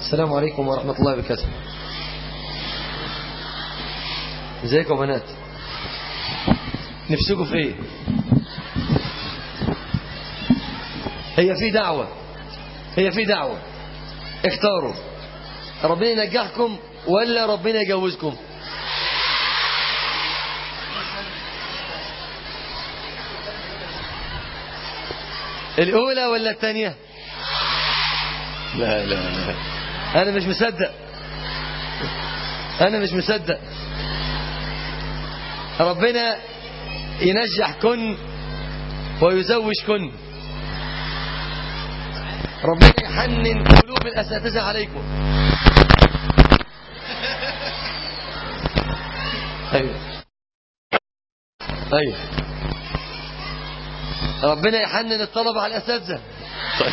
السلام عليكم ورحمة الله وبركاته. ازيكم يا بنات؟ نفسكم في ايه؟ هي في دعوة اختاروا ربنا ينجحكم ولا ربنا يجوزكم؟ الأولى ولا الثانية؟ لا أنا مش مصدق ربنا ينجحكن ويزوجكن، ربنا يحنن قلوب الأساتذة عليكم. أيوه ربنا يحنن الطلبة على الأساتذة. طيب.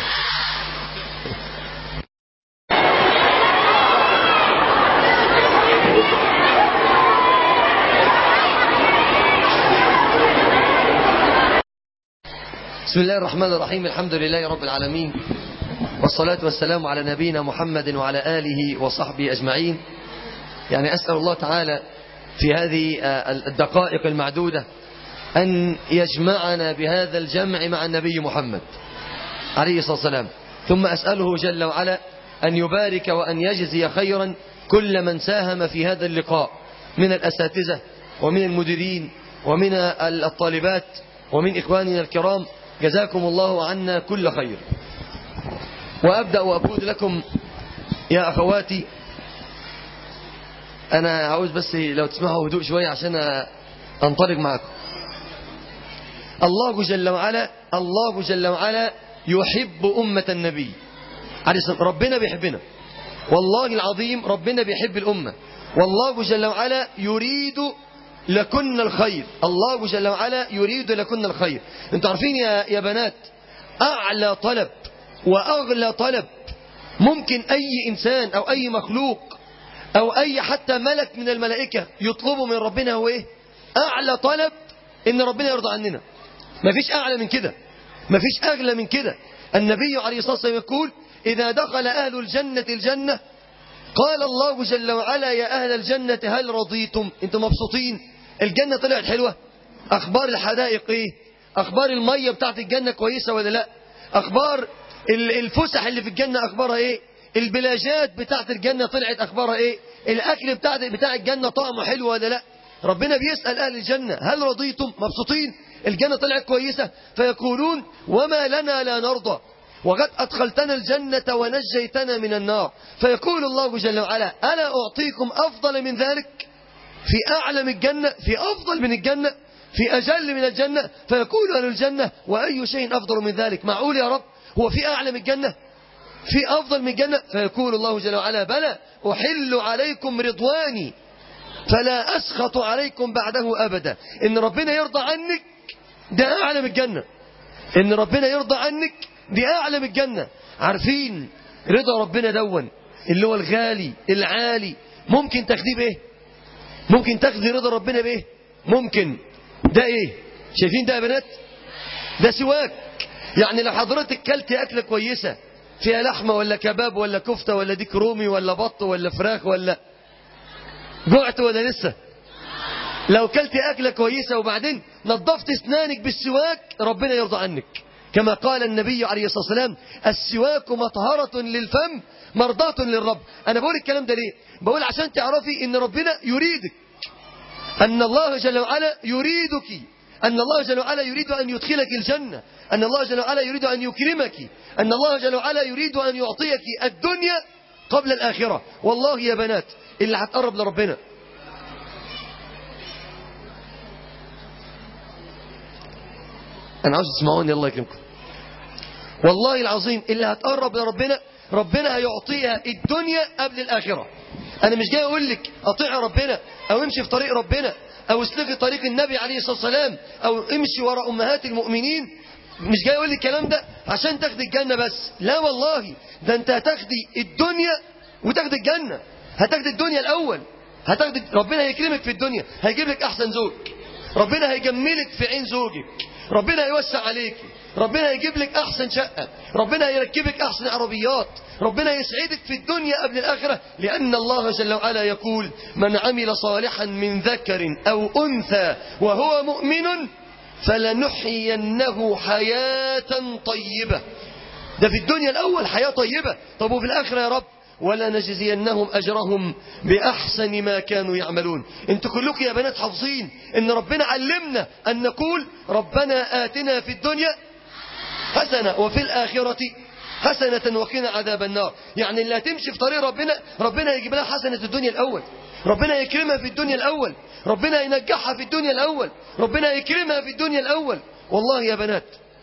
بسم الله الرحمن الرحيم، الحمد لله رب العالمين، والصلاة والسلام على نبينا محمد وعلى آله وصحبه أجمعين. يعني أسأل الله تعالى في هذه الدقائق المعدودة أن يجمعنا بهذا الجمع مع النبي محمد عليه الصلاة والسلام، ثم أسأله جل وعلا أن يبارك وأن يجزي خيرا كل من ساهم في هذا اللقاء من الأساتذة ومن المديرين ومن الطالبات ومن إخواننا الكرام، جزاكم الله عنا كل خير. وأبدأ وأقول لكم يا أخواتي، أنا عاوز بس لو تسمعوا هدوء شوية عشان أنطلق معكم. الله جل وعلا يحب أمة النبي عليه الصلاة والسلام. ربنا بيحبنا والله العظيم، ربنا بيحب الأمة، والله جل وعلا يريد لكن الخير. الله جل وعلا يريد لكن الخير. انتوا عارفين يا بنات، أعلى طلب وأغلى طلب ممكن أي إنسان أو أي مخلوق أو أي حتى ملك من الملائكة يطلبه من ربنا هو إيه؟ أعلى طلب إن ربنا يرضى عننا. مفيش أعلى من كده، مفيش أغلى من كده. النبي عليه الصلاة والسلام يقول: إذا دخل أهل الجنة قال الله جل وعلا: يا أهل الجنة هل رضيتم؟ أنتم مبسوطين؟ الجنة طلعت حلوة؟ أخبار الحدائق إيه؟ أخبار المية بتاعت الجنة كويسة ولا لا؟ أخبار الفسح اللي في الجنة أخبارها إيه؟ البلاجات بتاعت الجنة طلعت أخبارها إيه؟ الأكل بتاع الجنة طعمه حلو ولا لا؟ ربنا بيسأل أهل الجنة: هل رضيتم؟ مبسوطين؟ الجنة طلعت كويسة؟ فيقولون: وما لنا لا نرضى وقد أدخلتنا الجنة ونجيتنا من النار. فيقول الله جل وعلا: ألا أعطيكم أفضل من ذلك؟ في أعلى من الجنة، في أفضل من الجنة، في أجل من الجنة. فيقول أهل الجنة: وأي شيء أفضل من ذلك؟ معقول يا رب؟ هو في أعلى من الجنة؟ في أفضل من الجنة؟ فيقول الله جل وعلا: بلى، أحل عليكم رضواني فلا أسخط عليكم بعده أبدا. إن ربنا يرضى عنك ده أعلى من الجنة، إن ربنا يرضى عنك دي أعلى من الجنة. عارفين رضا ربنا دون اللي هو الغالي العالي ممكن تاخديه بإيه؟ ممكن تاخدي رضا ربنا بإيه؟ ممكن ده إيه؟ شايفين ده يا بنات؟ ده سواك. يعني لو حضرتك كلتي أكلة كويسة فيها لحمة ولا كباب ولا كفتة ولا ديك رومي ولا بط ولا فراخ ولا جوعت ولا لسه؟ لو كلتي أكلة كويسة وبعدين نظفت اسنانك بالسواك ربنا يرضى عنك، كما قال النبي عليه الصلاة والسلام: السواك مطهرة للفم مرضاة للرب. أنا بقول الكلام ده ليه؟ بقول عشان تعرفي إن ربنا يريدك، أن الله جل وعلا يريدك، أن الله جل وعلا يريد أن يدخلك الجنة، أن الله جل وعلا يريد أن يكرمك، أن الله جل وعلا يريد أن يعطيك الدنيا قبل الآخرة. والله يا بنات اللي هتقرب لربنا، أنا عاوز تسمعوني الله يكرمكم، والله العظيم اللي هتقرب لربنا ربنا هيعطيها الدنيا قبل الآخرة. أنا مش جاي أقول لك أطيع ربنا أو امشي في طريق ربنا أو اسلكي طريق النبي عليه الصلاة والسلام أو امشي وراء أمهات المؤمنين، مش جاي أقول لك الكلام ده عشان تاخدي الجنة بس، لا والله، ده أنت هتاخدي الدنيا وتاخدي الجنة. هتاخدي الدنيا الأول، هتاخدي ربنا هيكرمك في الدنيا، هيجيب لك أحسن زوج، ربنا هيجملك في عين زوجك، ربنا هيوسع عليك، ربنا يجيب لك أحسن شقة، ربنا يركبك أحسن عربيات، ربنا يسعدك في الدنيا قبل الآخرة، لأن الله جل وعلا يقول: من عمل صالحا من ذكر أو أنثى وهو مؤمن فلنحيينه حياة طيبة. ده في الدنيا الأول حياة طيبة، طب وفي الآخرة يا رب؟ ولا نجزينهم أجرهم بأحسن ما كانوا يعملون. انتوا كلكم يا بنات حافظين ان ربنا علمنا ان نقول: ربنا آتنا في الدنيا حسنة وفي الآخرة حسنة وقنا عذاب النار. يعني اللي هتمشي في طريق ربنا يجيب لها حسنة الدنيا الأول، ربنا يكرمها في الدنيا الأول، ربنا ينجحها في الدنيا الأول، ربنا يكرمها في الدنيا الأول. والله يا بنات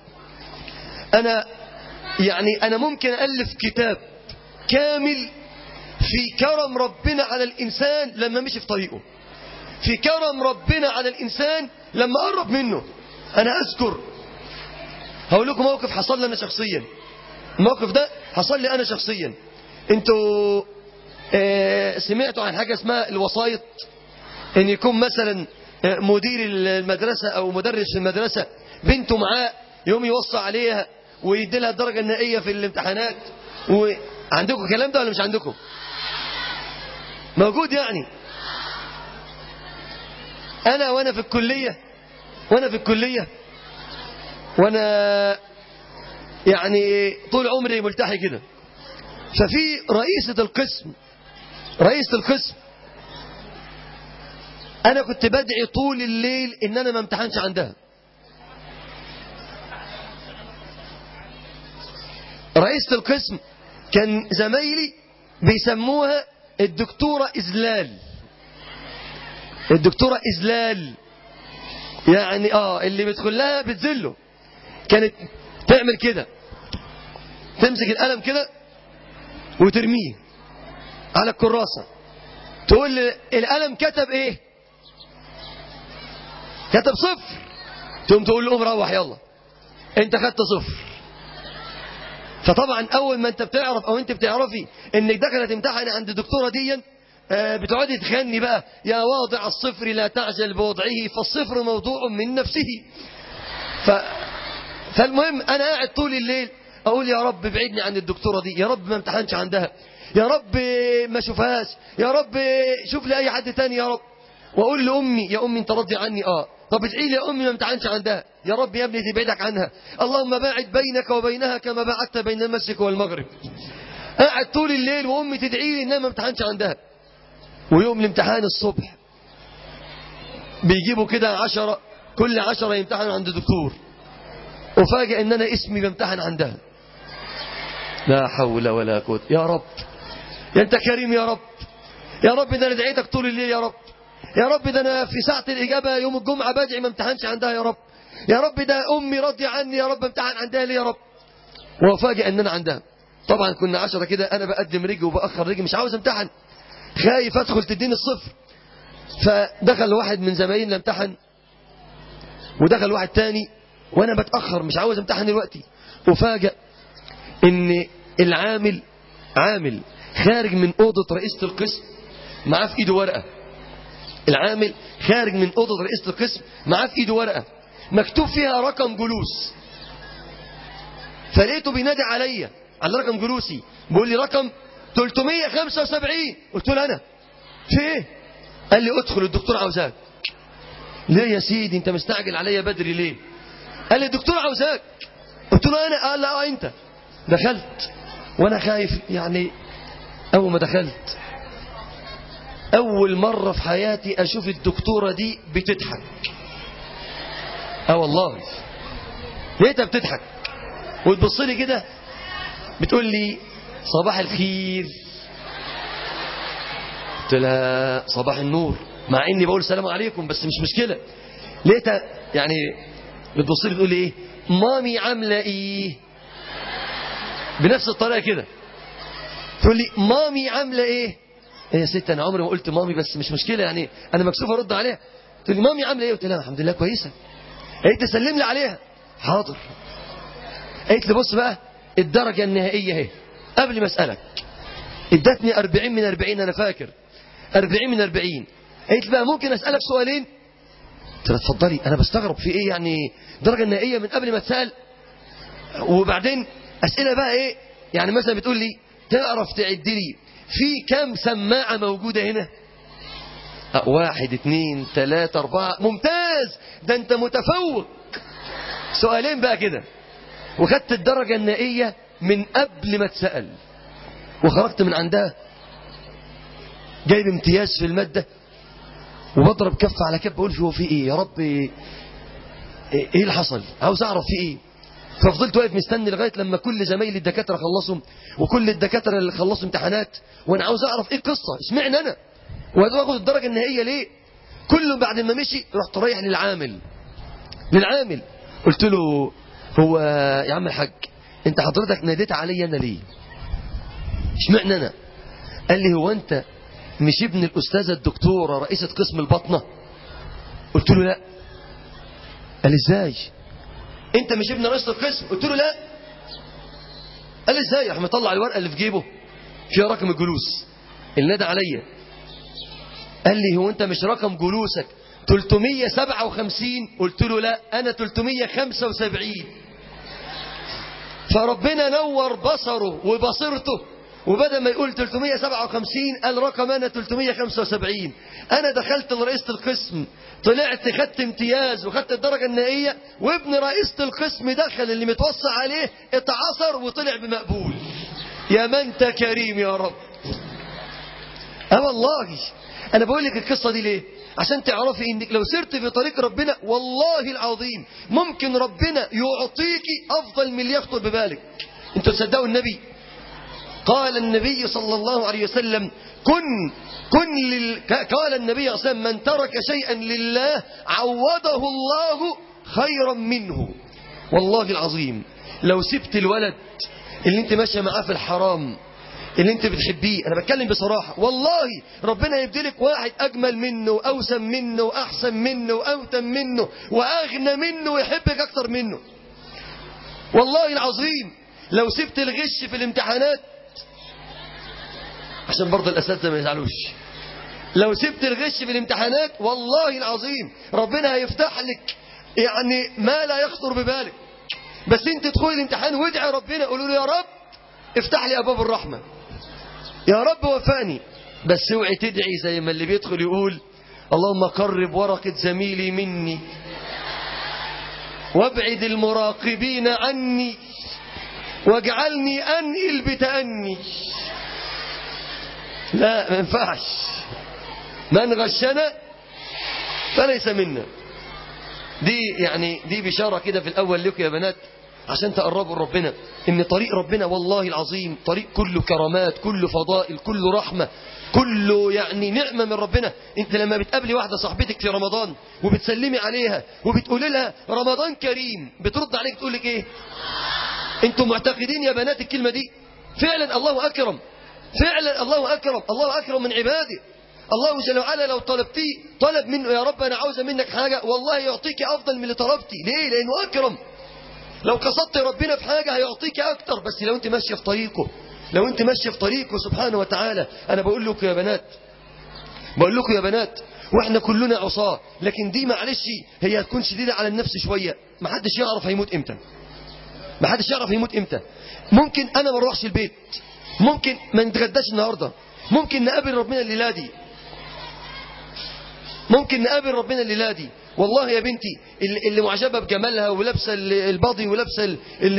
أنا ممكن ألف كتاب كامل في كرم ربنا على الإنسان لما مشي في طريقه، في كرم ربنا على الإنسان لما قرب منه. أنا أذكر، هقول لكم موقف حصل لي أنا شخصيا. الموقف ده حصل لي أنا شخصيا. أنتوا سمعتوا عن حاجة اسمها الوسايط؟ إن يكون مثلا مدير المدرسة أو مدرس في المدرسة بنته معاه، يوم يوصى عليها ويدي لها الدرجة النهائية في الامتحانات. وعندكم الكلام ده ولا مش عندكم؟ موجود يعني. وانا في الكلية وانا يعني طول عمري ملتحي كده. ففي رئيسة القسم انا كنت بدعي طول الليل ان انا ما امتحنش عندها. رئيسة القسم كان زمايلي بيسموها الدكتورة إذلال، يعني اللي بيدخل لها بتذله. كانت تعمل كده، تمسك القلم كده وترميه على الكراسة، تقول لي القلم كتب ايه؟ كتب 0. تقوم تقول له قوم روح يلا انت خدت 0. فطبعا اول ما انت بتعرف او انت بتعرفي انك دخلت تمتحن عند الدكتوره دي، بتقعدي تغني بقى: يا واضع الصفر لا تعجل بوضعه فالصفر موضوع من نفسه. فالمهم انا قاعد طول الليل اقول: يا رب ابعدني عن الدكتوره دي، يا رب ما امتحنش عندها، يا رب ما اشوفهاش، يا رب شوف لي اي حد تاني يا رب. واقول لامي: يا امي انت راضي عني؟ طب ادعي لي يا امي ما امتحنش عندها. يا رب يا ابني تبعدك عنها، اللهم باعد بينك وبينها كما باعدت بين المشرق والمغرب. قاعد طول الليل وامي تدعي لي انها ما امتحنش عندها. ويوم الامتحان الصبح بيجيبوا كده 10، كل 10 يمتحنوا عند دكتور، وفاجئ ان انا اسمي بامتحن عندها. لا حول ولا قوة. يا رب يا انت كريم، يا رب يا رب ده انا دعيتك طول الليل، يا رب يا رب ده انا في ساعة الإجابة يوم الجمعة بدعي ما امتحنش عندها، يا رب يا رب ده أمي راضية عني، يا رب امتحن عندها ليه يا رب. وفاجئ ان انا عندها. طبعا كنا 10 كده، انا بقدم رجل وبأخر رجل، مش عاوز امتحن، خايف ادخل تديني 0. فدخل واحد من زمايلنا امتحن، ودخل واحد تاني، وانا بتأخر مش عاوز امتحن دلوقتي. وفاجئ ان عامل خارج من أوضة رئيسة القسم معاه في ايده ورقة. العامل خارج من أوضة رئيسة القسم معاه في ايده ورقة مكتوب فيها رقم جلوس. فلقيته بينادي عليا على رقم جلوسي، بيقول لي رقم 375. قلت له انا في ايه؟ قال لي ادخل الدكتور عاوزاك. ليه يا سيدي انت مستعجل عليا بدري ليه؟ قال لي الدكتور عاوزاك. قلت له انا؟ قال لا انت. دخلت وانا خايف يعني. اول ما دخلت اول مرة في حياتي اشوف الدكتورة دي بتضحك. والله لقيتها بتضحك وتبص لي كده بتقول لي صباح الخير. قلت لها صباح النور، مع اني بقول السلام عليكم بس مش مشكلة. لقيتها يعني بتبص لي بتقول لي ايه؟ مامي عاملة ايه؟ بنفس الطريقة كده تقول لي مامي عاملة ايه؟ ايه يا ست انا عمري ما قلت مامي بس مش مشكلة يعني، انا مكسوف ارد عليها. تقول لي مامي عاملة ايه؟ قلت لها الحمد لله كويسة. قالت لي سلم لي عليها. حاضر. قالت لي بص بقى الدرجة النهائية اهي قبل ما اسألك. ادتني 40 من 40، انا فاكر 40 من 40. قالت لي بقى ممكن اسألك سؤالين؟ قلت لها اتفضلي. انا بستغرب في ايه يعني الدرجة النهائية من قبل ما تسأل؟ وبعدين أسئلة بقى إيه؟ يعني مثلا بتقول لي تعرف تعد لي في كم سماعة موجودة هنا؟ 1 2 3 4. ممتاز، ده أنت متفوق. سؤالين بقى كده وخدت الدرجة النهائية من قبل ما تسأل، وخرجت من عندها جايب امتياز في المادة، وبضرب كف على كف بقول هو في ايه يا رب، ايه اللي حصل، عاوز اعرف في ايه. ففضلت واقف مستني لغاية لما كل زمايلي الدكاترة خلصوا، وكل الدكاترة اللي خلصوا امتحانات، وانا عاوز اعرف ايه القصة، اشمعنى انا واخد الدرجة النهائية ليه. كله بعد ما مشي رحت رايح للعامل قلت له هو يا عم الحاج انت حضرتك ناديت علي انا ليه، اشمعنى انا؟ قال لي هو انت مش ابن الأستاذة الدكتورة رئيسة قسم البطنة؟ قلت له لا. قال لي ازاي انت مش ابن رئيسة القسم؟ قلت له لا. قال لي ازاي؟ راح مطلع الورقة اللي في جيبه فيها رقم الجلوس اللي نادى عليا. قال لي هو انت مش رقم جلوسك 357؟ قلت له لا انا 375. فربنا نور بصره وبصيرته، وبدل ما يقول 357 قال رقم انا 375. انا دخلت لرئيسة القسم، طلعت خدت امتياز وخدت الدرجة النهائية، وابن رئيسة القسم دخل اللي متوصى عليه اتعصر وطلع بمقبول. يا من انت كريم يا رب. والله انا بقول لك القصة دي ليه؟ عشان تعرفي انك لو سرت في طريق ربنا والله العظيم ممكن ربنا يعطيكي افضل من اللي يخطر ببالك. انتوا تصدقوا النبي؟ قال النبي صلى الله عليه وسلم قال النبي صلى الله عليه وسلم من ترك شيئا لله عوضه الله خيرا منه. والله العظيم لو سبت الولد اللي انت ماشيه معاه في الحرام اللي انت بتحبيه، انا بتكلم بصراحة، والله ربنا يبدلك واحد اجمل منه واوسم منه واحسن منه واوتم منه واغنى منه ويحبك اكتر منه. والله العظيم لو سبت الغش في الامتحانات، عشان برضه الاساتذه ما يزعلوش، لو سبت الغش في الامتحانات والله العظيم ربنا هيفتح لك يعني ما لا يخطر ببالك. بس انت تدخل الامتحان وادعي ربنا، قولوا له يا رب افتح لي ابواب الرحمه، يا رب وفقني. بس اوعي تدعي زي ما اللي بيدخل يقول اللهم قرب ورقة زميلي مني وابعد المراقبين عني واجعلني انقل بتأني. لا ما ينفعش، من غشنا فليس منا. دي بشارة كده في الأول لكم يا بنات عشان تقربوا لربنا، إن طريق ربنا والله العظيم طريق كله كرامات، كله فضائل، كله رحمة، كله يعني نعمة من ربنا. انت لما بتقابلي واحدة صاحبتك في رمضان وبتسلمي عليها وبتقولي لها رمضان كريم، بترد عليك تقول لك ايه؟ انتم معتقدين يا بنات الكلمة دي؟ فعلا الله أكرم، فعلا الله أكرم، الله أكرم من عباده. الله جل وعلا لو طلبتيه طلب منه يا رب أنا عاوزة منك حاجة والله يعطيك أفضل من اللي طلبتي. ليه؟ لأنه أكرم. لو قصدت ربنا في حاجة هيعطيك أكتر، بس لو أنت ماشية في طريقه، لو أنت ماشية في طريقه سبحانه وتعالى. أنا بقول لكم يا بنات، بقول لكم يا بنات، وإحنا كلنا عصاة، لكن دي معلش هي هتكون شديدة على النفس شوية. محدش يعرف هيموت إمتى، محدش يعرف هيموت إمتى. ممكن أنا ما اروحش البيت، ممكن ما نتغداش النهاردة، ممكن نقابل ربنا الليلة دي، ممكن نقابل ربنا الليلة دي. والله يا بنتي اللي معجبة بجمالها ولابسه الباضي ولابسه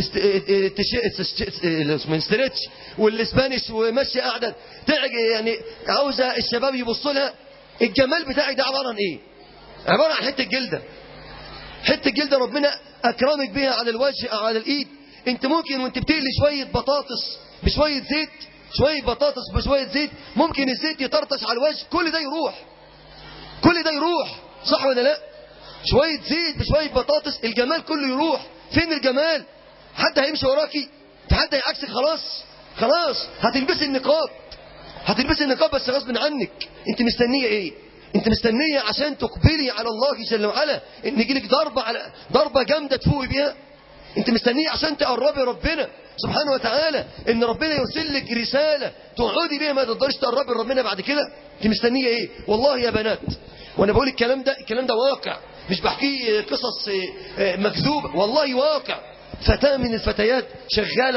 الستريتش والاسبانيش وماشيه قاعده يعني عاوزه الشباب يبصوا لها. الجمال بتاعك ده عباره عن ايه؟ عباره عن حته جلده، حته جلده ربنا اكرمك بها على الوجه او على الايد. انت ممكن وانت بتقلي شويه بطاطس بشويه زيت، شويه بطاطس بشويه زيت، ممكن الزيت يطرطش على الوجه، كل ده يروح، كل ده يروح، صح ولا لا؟ شوية زيت بشوية بطاطس الجمال كله يروح. فين الجمال؟ حد هيمشي وراكي؟ حد هيعكسك؟ خلاص هتلبسي النقاب، هتلبسي النقاب بس غصب عنك. انت مستنية ايه؟ انت مستنية عشان تقبلي على الله جل وعلا ان يجيلك ضربة جامدة تفوقي بيها؟ انت مستنية عشان تقربي ربنا سبحانه وتعالى ان ربنا يرسل لك رسالة تقعدي بيها ما تقدرش تقربي ربنا بعد كده؟ انت مستنية ايه؟ والله يا بنات وانا بقول الكلام ده واقع، مش بحكي قصص مكذوبة، والله واقع. فتاة من الفتيات شغالة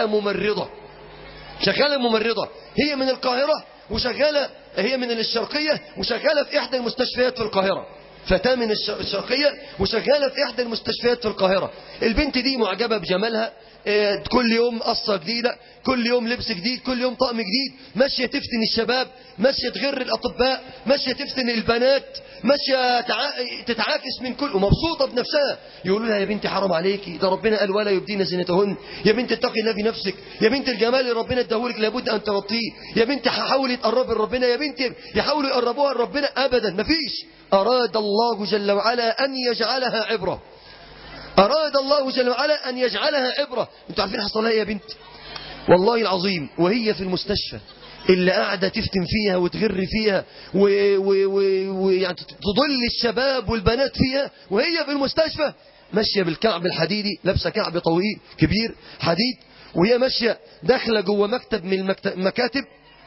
ممرضة، هي من القاهرة وشغالة، هي من الشرقية وشغالة في إحدى المستشفيات في القاهرة. فتاة من الشرقية وشغالة في إحدى المستشفيات في القاهرة. البنت دي معجبة بجمالها، كل يوم قصة جديدة، كل يوم لبس جديد، كل يوم طقم جديد، ماشية تفتن الشباب، ماشية تغر الأطباء، ماشية تفتن البنات، ماشية تتعاكس من كل، ومبسوطة بنفسها. يقولوا لها يا بنتي حرام عليكي، ده ربنا قال ولا يبدين زينتهن، يا بنتي اتقي الله في نفسك، يا بنتي الجمال اللي ربنا اداهولك لابد أن تغطيه، يا بنتي حاولي تقربي لربنا، يا بنتي يحاولوا يقربوها لربنا. أبدا، مفيش. أراد الله جل وعلا أن يجعلها عبرة، أراد الله جل وعلا أن يجعلها عبرة. انتوا عارفين حصل لها يا بنت؟ والله العظيم وهي في المستشفى اللي قاعدة تفتن فيها وتغر فيها ويعني تضل الشباب والبنات فيها، وهي في المستشفى ماشية بالكعب الحديدي، لابسة كعب طويل كبير حديد، وهي ماشية داخلة جوه مكتب من المكاتب،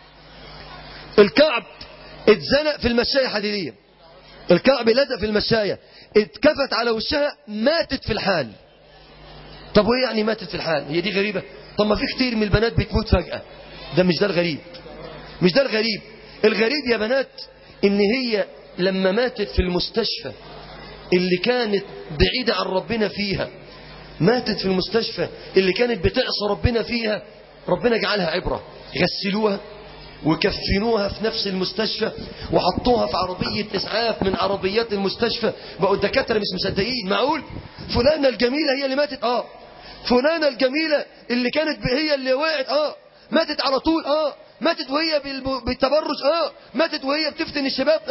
الكعب اتزنق في المشاية حديدية، الكعب لزق في المشاية، اتكفت على وشها، ماتت في الحال. طب وايه يعني ماتت في الحال؟ هي دي غريبة؟ طب ما في كتير من البنات بتموت فجأة. ده مش ده الغريب، مش ده الغريب. الغريب يا بنات ان هي لما ماتت في المستشفى اللي كانت بعيدة عن ربنا فيها، ماتت في المستشفى اللي كانت بتعصى ربنا فيها، ربنا جعلها عبرة. غسلوها وكفنوها في نفس المستشفى وحطوها في عربية إسعاف من عربيات المستشفى. بقوا الدكاترة مش مصدقين، معقول فلانة الجميلة هي اللي ماتت؟ فلانة الجميلة اللي كانت هي اللي وقعت، ماتت على طول، ماتت وهي بالتبرج، ماتت وهي بتفتن الشباب،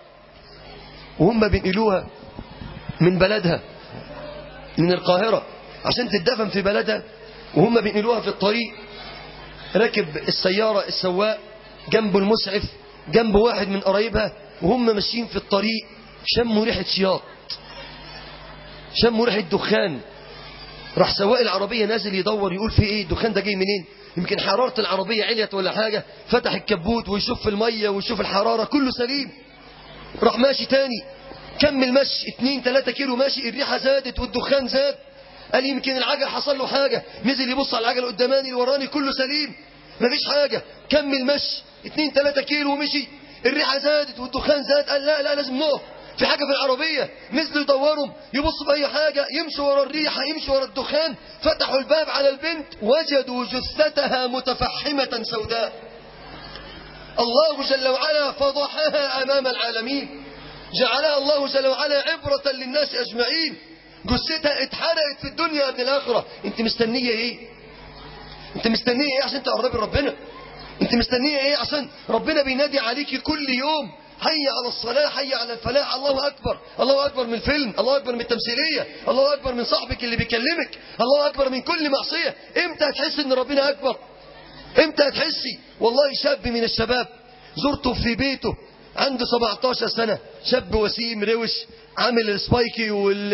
وهم بينقلوها من بلدها من القاهرة عشان تدفن في بلدها، وهم بينقلوها في الطريق راكب السيارة السواق جنبه المسعف، جنبه واحد من قرايبها، وهم ماشيين في الطريق شموا ريحة شياط، شموا ريحة دخان. راح سواق العربية نازل يدور يقول في ايه الدخان ده جاي منين، يمكن حرارة العربية عليت ولا حاجة. فتح الكبوت ويشوف في المية ويشوف الحرارة كله سليم. راح ماشي تاني، كمل مشي 2-3 كيلو ماشي، الريحة زادت والدخان زاد. قال يمكن العجل حصل له حاجة، نزل يبص على العجل قداماني الوراني كله سليم مفيش حاجة. كمل مشي 2-3 كيلو ومشي، الريحة زادت والدخان زاد. قال لا لازم نقف، في حاجة في العربية. نزلوا يدوروا يبصوا في أي حاجة، يمشوا ورا الريحة، يمشوا ورا الدخان. فتحوا الباب على البنت وجدوا جثتها متفحمة سوداء. الله جل وعلا فضحها أمام العالمين، جعلها الله جل وعلا عبرة للناس أجمعين. جثتها اتحرقت في الدنيا قبل الآخرة. انت مستنية ايه؟ انت مستنية ايه عشان تقربي ربنا؟ انت مستنية ايه عشان ربنا بينادي عليكي كل يوم حي على الصلاة، حي على الفلاح؟ الله أكبر، الله أكبر من الفيلم، الله أكبر من التمثيلية، الله أكبر من صاحبك اللي بيكلمك، الله أكبر من كل معصية. امتى هتحس ان ربنا أكبر؟ امتى هتحسي؟ والله شاب من الشباب زرته في بيته عنده 17 سنة، شاب وسيم روش، عامل السبايكي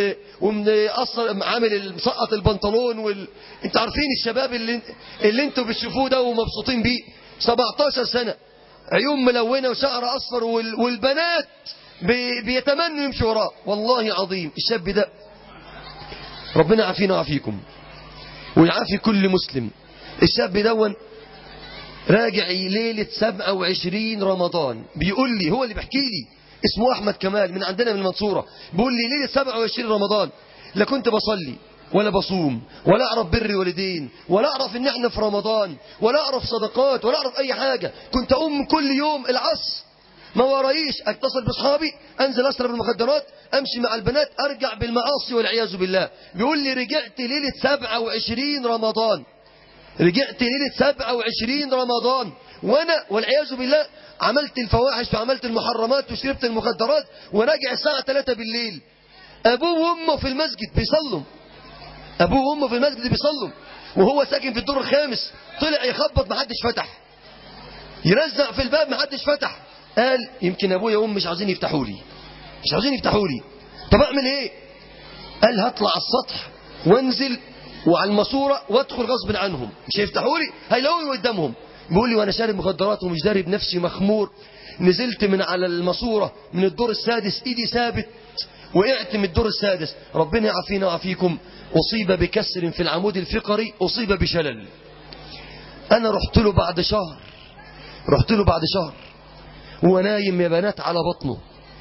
عامل مسقط البنطلون انت عارفين الشباب اللي انتوا بتشوفوه ده ومبسوطين بيه. 17 سنة، عيون ملونة وشعر أصفر، والبنات بيتمنوا يمشوا وراه. والله عظيم الشاب ده ربنا يعافينا ويعافيكم ويعافي كل مسلم. الشاب دون راجع ليلة 27 رمضان، بيقول لي، هو اللي بيحكي لي، اسمه أحمد كمال من عندنا من المنصورة، بيقول لي ليلة 27 رمضان لا كنت بصلي ولا بصوم ولا أعرف بر والدين ولا أعرف إن احنا في رمضان ولا أعرف صدقات ولا أعرف أي حاجة. كنت أقوم كل يوم العصر ما ورايش، أتصل بأصحابي، أنزل أشرب المخدرات، أمشي مع البنات، أرجع بالمعاصي والعياذ بالله. بيقول لي رجعت ليلة 27 رمضان، رجعت ليلة 27 رمضان وانا والعياذ بالله عملت الفواحش وعملت المحرمات وشربت المخدرات، وراجع الساعة 3 بالليل. ابوه وامه في المسجد بيصلوا، ابوه وامه في المسجد بيصلوا، وهو ساكن في الدور الخامس. طلع يخبط محدش فتح، يرزع في الباب محدش فتح. قال يمكن ابويا وامي مش عاوزين يفتحوا لي، مش عاوزين يفتحوا لي. طب اعمل ايه؟ قال هطلع على السطح وانزل وعلى الماسوره وادخل غصب عنهم، مش هيفتحوا لي، هيلاقوني قدامهم. بيقول لي وانا شارب مخدرات ومش داري بنفسي مخمور، نزلت من على الماسوره من الدور السادس، ايدي ثابت وقعت من الدور السادس، ربنا يعافينا ويعافيكم، أصيب بكسر في العمود الفقري، أصيب بشلل. أنا رحت له بعد شهر هو نايم يا بنات على بطنه،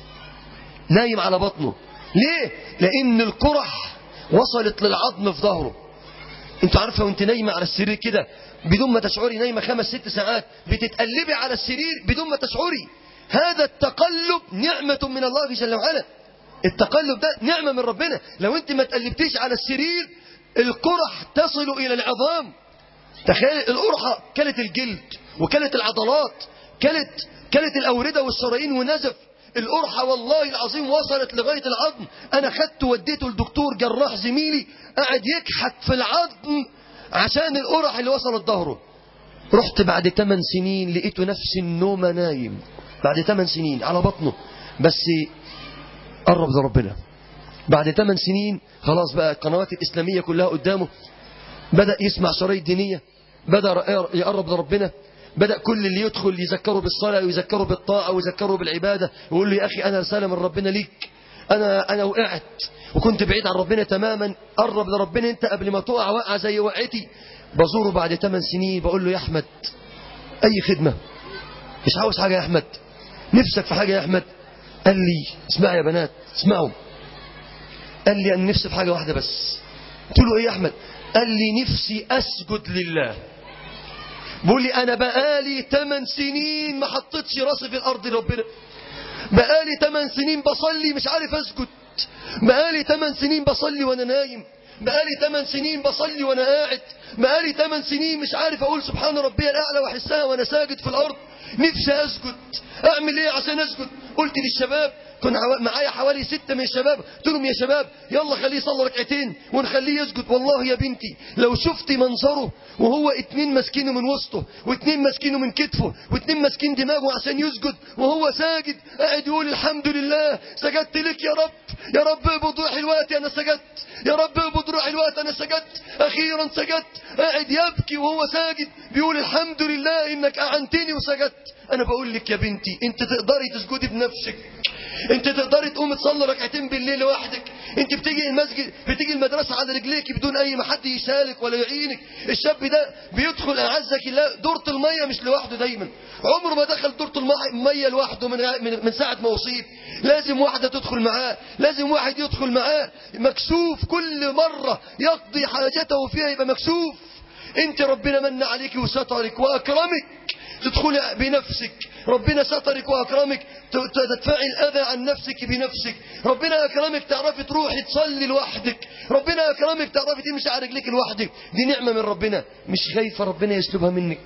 نايم على بطنه. ليه؟ لأن القرح وصلت للعظم في ظهره. انت عارفة وانت نايمة على السرير كده بدون ما تشعري، نايمة 5-6 ساعات بتتقلبي على السرير بدون ما تشعري. هذا التقلب نعمة من الله جل وعلا. التقلب ده نعمة من ربنا. لو انت ما تقلبتيش على السرير القرح تصل إلى العظام. تخيل القرحة كلت الجلد وكلت العضلات، كلت الأوردة والشرايين ونزف. القرحة والله العظيم وصلت لغاية العظم. أنا خدته وديته لدكتور جراح زميلي قاعد يكحت في العظم عشان القرح اللي وصلت ظهره. رحت بعد 8 سنين لقيته نفس النومة نايم بعد 8 سنين على بطنه، بس قرب لربنا. بعد 8 سنين خلاص بقى القنوات الإسلامية كلها قدامه، بدأ يسمع شرايط دينية، بدأ يقرب لربنا، بدأ كل اللي يدخل يذكره بالصلاة ويذكره بالطاعة ويذكره بالعبادة، ويقول له يا أخي أنا رسالة من ربنا ليك، أنا وقعت وكنت بعيد عن ربنا تماما، قرب لربنا أنت قبل ما تقع وقع زي وقعتي. بزوره بعد 8 سنين بقول له يا أحمد أي خدمة، مش عاوز حاجة يا أحمد، نفسك في حاجة يا أحمد؟ قال لي اسمع يا بنات اسمعوا، قال لي أنا نفسي في حاجة واحدة بس. قلت له إيه يا أحمد؟ قال لي نفسي أسجد لله. بقول لي أنا بقالي 8 سنين ما حطيتش راسي في الأرض لربنا، بقالي 8 سنين بصلي مش عارف أسجد، بقالي 8 سنين بصلي وأنا نايم، بقالي 8 سنين بصلي وأنا قاعد، بقالي 8 سنين مش عارف أقول سبحان ربي الأعلى وأحسها وأنا ساجد في الأرض. نفسي أسجد، أعمل إيه عشان أسجد؟ قلت للشباب، كان معايا حوالي 6 من الشباب، قلت لهم يا شباب يلا خليه يصلي ركعتين ونخليه يسجد. والله يا بنتي لو شفتي منظره وهو 2 ماسكينه من وسطه و2 ماسكينه من كتفه و2 ماسكين دماغه عشان يسجد وهو ساجد قاعد يقول الحمد لله سجدت لك يا رب، يا رب اقبض روحي الوقت انا سجدت، يا رب اقبض روحي الوقت انا سجدت، اخيرا سجدت. قاعد يبكي وهو ساجد بيقول الحمد لله انك اعنتني وسجدت. انا بقول لك يا بنتي انت تقدري تسجدي بنفسك، انت تقدري تقومي تصلي ركعتين بالليل لوحدك، انت بتيجي المسجد بتيجي المدرسه على رجليك بدون اي ما حد يشالك ولا يعينك. الشاب ده بيدخل اعزك الله دورة الميه مش لوحده، دايما عمره ما دخل دورة الميه لوحده من ساعه ما اصيب، لازم واحده تدخل معاه، لازم واحد يدخل معاه، مكسوف كل مره يقضي حاجته فيها يبقى مكسوف. انت ربنا من عليك وسترك واكرمك تدخل بنفسك، ربنا سترك واكرمك تدفعي الاذى عن نفسك بنفسك، ربنا اكرمك تعرفي تروحي تصلي لوحدك، ربنا اكرمك تعرفي تمشي على رجليك لوحدك. دي نعمه من ربنا، مش خايفه ربنا يسلبها منك،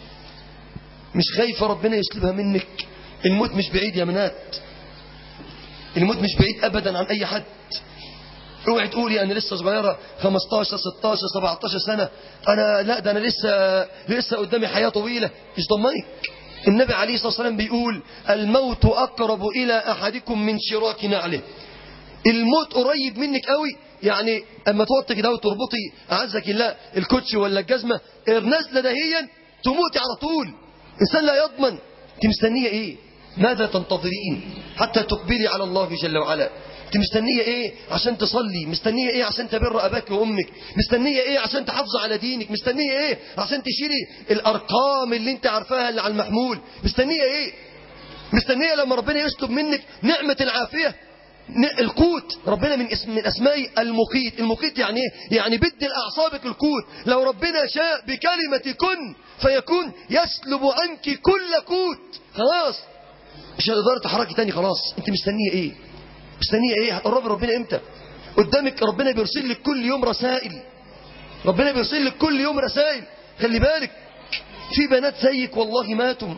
مش خايفه ربنا يسلبها منك. الموت مش بعيد يا بنات، الموت مش بعيد ابدا عن اي حد. اوعي تقولي انا لسه صغيره 15 16 17 سنه، انا لا ده انا لسه قدامي حياه طويله. مش ضمنك. النبي عليه الصلاه والسلام بيقول الموت اقرب الى احدكم من شراك نعله. الموت قريب منك قوي، يعني اما توطي كده وتربطي اعزك الله الكوتشي ولا الجزمه النازله دهيا تموتي على طول. انسان لا يضمن. انت مستنيه ايه؟ ماذا تنتظرين حتى تقبلي على الله جل وعلا؟ انت مستنيه ايه عشان تصلي؟ مستنيه ايه عشان تبر اباك وامك؟ مستنيه ايه عشان تحافظي على دينك؟ مستنيه ايه عشان تشيلي الارقام اللي انت عارفاها اللي على المحمول؟ مستنيه ايه؟ مستنيه لما ربنا يسلب منك نعمه العافيه، القوت. ربنا من اسماء المقيت. المقيت يعني ايه؟ يعني بدل اعصابك القوت. لو ربنا شاء بكلمه كن فيكون يسلب عنك كل قوت، خلاص مش هتقدري تحركي تاني، خلاص. انت مستنيه ايه؟ مستنيه ايه؟ هتقربي ربنا امتى؟ قدامك ربنا بيرسل لك كل يوم رسائل، ربنا بيرسل لك كل يوم رسائل. خلي بالك في بنات زيك والله ماتوا،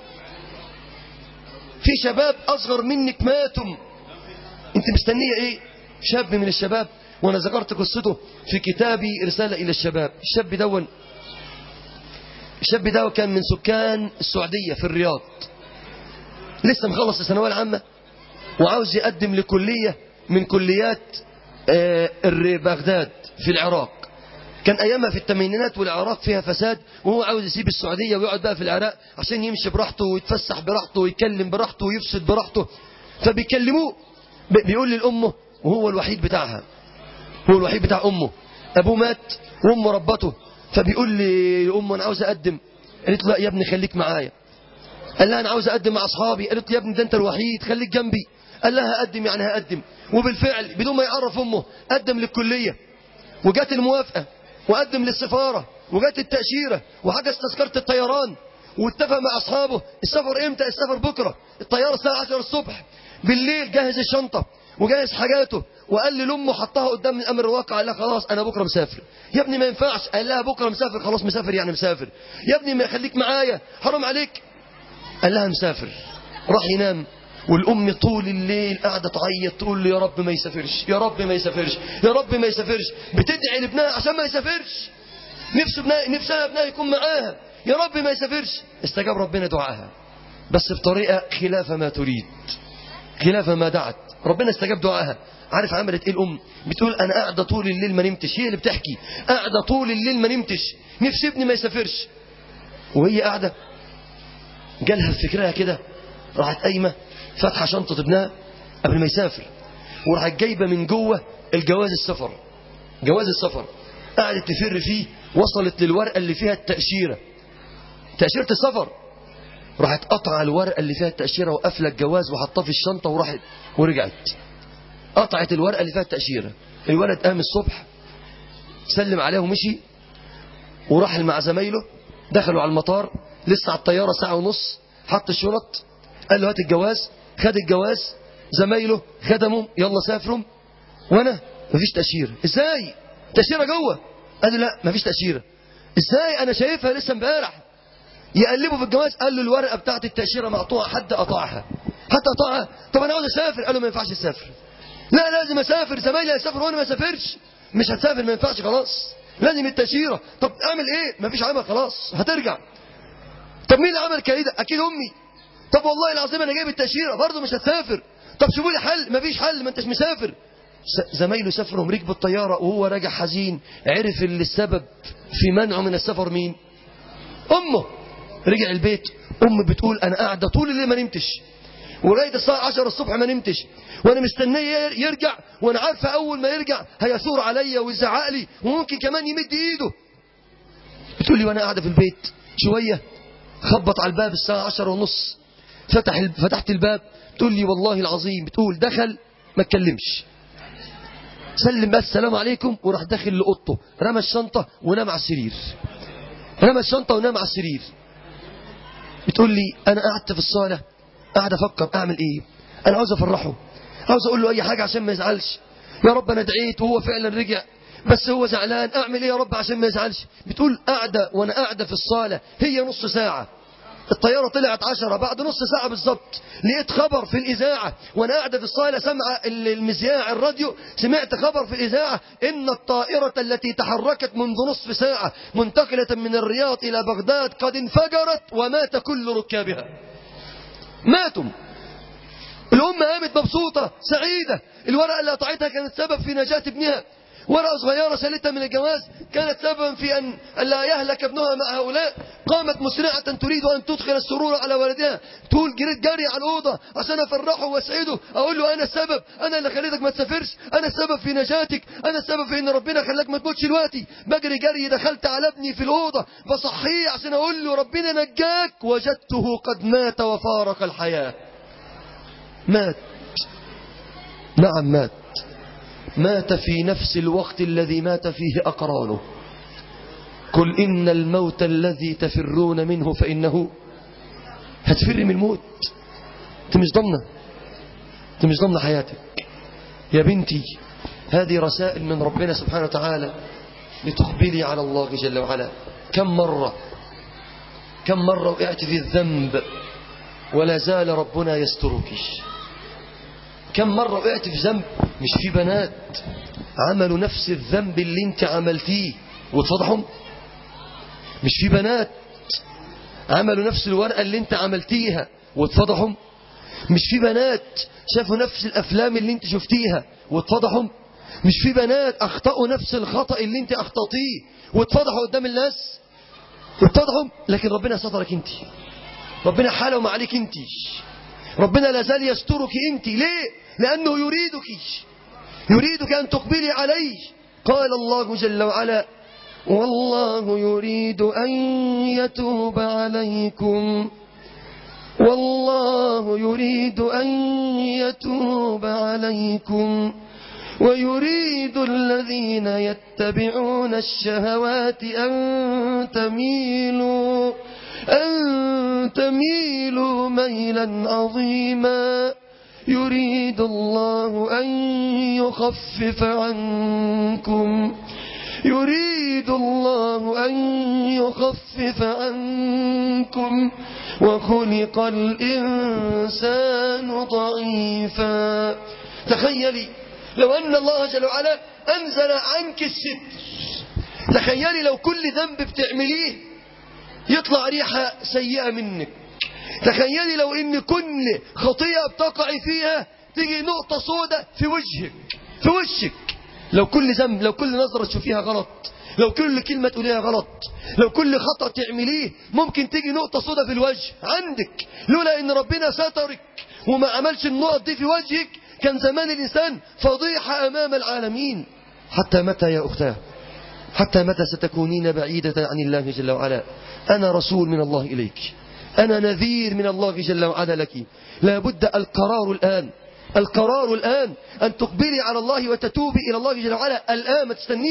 في شباب اصغر منك ماتوا. انت مستنيه ايه؟ شاب من الشباب وانا ذكرت قصته في كتابي رسالة الى الشباب. الشاب ده كان من سكان السعودية في الرياض، لسه مخلص الثانويه العامة وعاوز يقدم لكلية من كليات بغداد في العراق. كان ايامها في الثمانينات والعراق فيها فساد، وهو عاوز يسيب السعودية ويقعد بقى في العراق عشان يمشي براحته ويتفسح براحته ويتكلم براحته ويفسد براحته. فبيكلموه بيقول للأمه وهو الوحيد بتاعها، هو الوحيد بتاع أمه. أبوه مات وأمه ربته، فبيقول لي أمه أنا عاوز أقدم. قالت له لا يا ابني خليك معايا. قال لها أنا عاوز أقدم مع أصحابي. قالت له يا ابني ده أنت الوحيد خليك جنبي. قال لها هقدم يعني هقدم. وبالفعل بدون ما يعرف أمه قدم للكلية، وجات الموافقة، وقدم للسفارة، وجات التأشيرة، وحجز تذكرة الطيران، واتفق مع أصحابه السفر إمتى؟ السفر بكرة، الطيارة الساعة 10 الصبح. بالليل جهز الشنطة وجهز حاجاته، وقال لي لأمه حطها قدام الأمر الواقع. قال لها خلاص أنا بكرة مسافر. يا ابني ما ينفعش. قال لها بكرة مسافر. خلاص مسافر يعني مسافر. يا ابني ما خليك معايا حرام عليك. قال لها مسافر. راح ينام، والأم طول الليل قاعدة تعيط تقول له يا رب ما يسافرش، يا رب ما يسافرش، يا رب ما يسافرش. بتدعي لابنها عشان ما يسافرش، نفسها ابنها يكون معاها، يا رب ما يسافرش. استجاب ربنا دعاها، بس بطريقة خلاف ما تريد، خلاف ما دعت. ربنا استجاب دعاها. عارف عملت ايه الأم؟ بتقول أنا قاعدة طول الليل ما نمتش. هي اللي بتحكي، قاعدة طول الليل ما نمتش، نفسي ابني ما يسافرش. وهي قاعدة جالها فكرها كده، راحت قايمة فاتحة شنطة ابنها قبل ما يسافر، وراحت جايبة من جوه الجواز السفر، جواز السفر. قعدت تفر فيه، وصلت للورقة اللي فيها التأشيرة، تأشيرة السفر. راحت قطع الورقة اللي فيها التأشيرة وقفل الجواز وحطها في الشنطة وراحت ورجعت. قطعت الورقة اللي فيها التأشيرة. الولد قام الصبح سلم عليه ومشي، وراح مع زمايله. دخلوا على المطار، لسه على الطيارة ساعة ونص. حط الشنط، قال له هات الجواز. خد الجواز، زمايله خدموا يلا سافروا، وانا مفيش تأشيرة. ازاي؟ تأشيرة جوه. قال له لا مفيش تأشيرة. ازاي؟ انا شايفها لسه امبارح. يقلبوا في الجواز، قال له الورقة بتاعت التأشيرة مقطوعة، حد قطعها. حتى قطعها. طب انا عاوز اسافر. قال له ما ينفعش تسافر. لا لازم اسافر، زمايلي هيسافر وانا ما اسافرش. مش هتسافر، ما ينفعش، خلاص لازم التأشيرة. طب اعمل ايه؟ مفيش عمل، خلاص هترجع. طب مين اللي عمل كده؟ اكيد امي. طب والله العظيم انا جايب التأشيرة برضه مش هتسافر. طب شوفوا لي حل. مفيش حل، ما انتش مسافر. زمايله سافروا ركبوا الطيارة، وهو راجع حزين. عرف اللي السبب في منعه من السفر مين؟ امه. رجع البيت، ام بتقول انا قاعده طول الليل ما نمتش، ولغايه الساعه 10 الصبح ما نمتش، وانا مستنيه يرجع، وانا عارفه اول ما يرجع هيثور عليا ويزعق لي، وممكن كمان يمد ايده. بتقول لي وانا قاعده في البيت شويه، خبط على الباب الساعه 10 ونص. فتحت الباب. تقول لي والله العظيم، بتقول دخل ما اتكلمش، سلم بس السلام عليكم، وراح داخل لاوضته، رمى الشنطه ونام على السرير. رمى الشنطه ونام على السرير. بتقول لي انا قعدت في الصاله قاعد افكر اعمل ايه. انا عاوز افرحه، عاوز اقول له اي حاجه عشان ما يزعلش. يا رب انا دعيت وهو فعلا رجع، بس هو زعلان، اعمل ايه يا رب عشان ما يزعلش. بتقول قاعده، وانا قاعده في الصاله هي نص ساعه، الطياره طلعت 10، بعد نص ساعه بالظبط لقيت خبر في الاذاعه، وانا قاعده في الصاله سامعه المذياع الراديو، سمعت خبر في الاذاعه ان الطائره التي تحركت منذ نصف ساعه منتقله من الرياض الى بغداد قد انفجرت ومات كل ركابها. ماتوا. الأم قامت مبسوطة سعيدة. الورقة اللي قطعتها كانت سبب في نجاة ابنها. ورقة صغيرة شالتها من الجواز كانت سببا في أن لا يهلك ابنها مع هؤلاء. قامت مسرعة تريد أن تدخل السرور على ولدها. تقول جريت جري على الأوضة عشان أفرحه وأسعده، أقول له أنا السبب، أنا اللي خليتك ما تسافرش، أنا السبب في نجاتك، أنا السبب في أن ربنا خلاك ما تموتش دلوقتي. بجري جري دخلت على ابني في الأوضة بصحيه عشان أقول له ربنا نجاك، وجدته قد مات وفارق الحياة. مات. نعم مات. مات في نفس الوقت الذي مات فيه أقرانه. قل إن الموت الذي تفرون منه فإنه، هتفر من الموت. انت مش ضمنه، انت مش ضمنه حياتك يا بنتي. هذه رسائل من ربنا سبحانه وتعالى لتقبلي على الله جل وعلا. كم مرة وقعت في الذنب ولا زال ربنا يسترك. كم مرة وقعت في ذنب. مش في بنات عملوا نفس الذنب اللي انت عملتيه واتفضحهم؟ مش في بنات عملوا نفس الورقة اللي انت عملتيها واتفضحهم؟ مش في بنات شافوا نفس الأفلام اللي انت شفتيها واتفضحهم؟ مش في بنات أخطأوا نفس الخطأ اللي انت أخطأتيه واتفضحوا قدام الناس واتفضحهم؟ لكن ربنا سترك انت، ربنا حالهم عليك انت، ربنا لا زال يسترك انت. ليه؟ لأنه يريدك، يريدك أن تقبلي عليه. قال الله جل وعلا: والله يريد أن يتوب عليكم، والله يريد أن يتوب عليكم ويريد الذين يتبعون الشهوات أن تميلوا ميلا عظيما. يريد الله أن يخفف عنكم، يريد الله أن يخفف عنكم وخلق الإنسان ضعيفا. تخيلي لو أن الله جل وعلا أنزل عنك الستر. تخيلي لو كل ذنب بتعمليه يطلع ريحة سيئة منك. تخيلي لو إن كل خطيئة بتقعي فيها تيجي نقطة سوداء في وشك. لو كل ذنب، لو كل نظرة تشوفيها غلط، لو كل كلمة تقوليها غلط، لو كل خطأ تعمليه ممكن تيجي نقطة سوداء في الوجه عندك. لولا إن ربنا سترك وما عملش النقط دي في وجهك كان زمان الإنسان فضيحة أمام العالمين. حتى متى يا أختاه؟ حتى متى ستكونين بعيدة عن الله جل وعلا؟ أنا رسول من الله إليك، أنا نذير من الله جل وعلا لك. لا بد القرار الآن أن تقبلي على الله وتتوبي إلى الله جل وعلا الآن. ما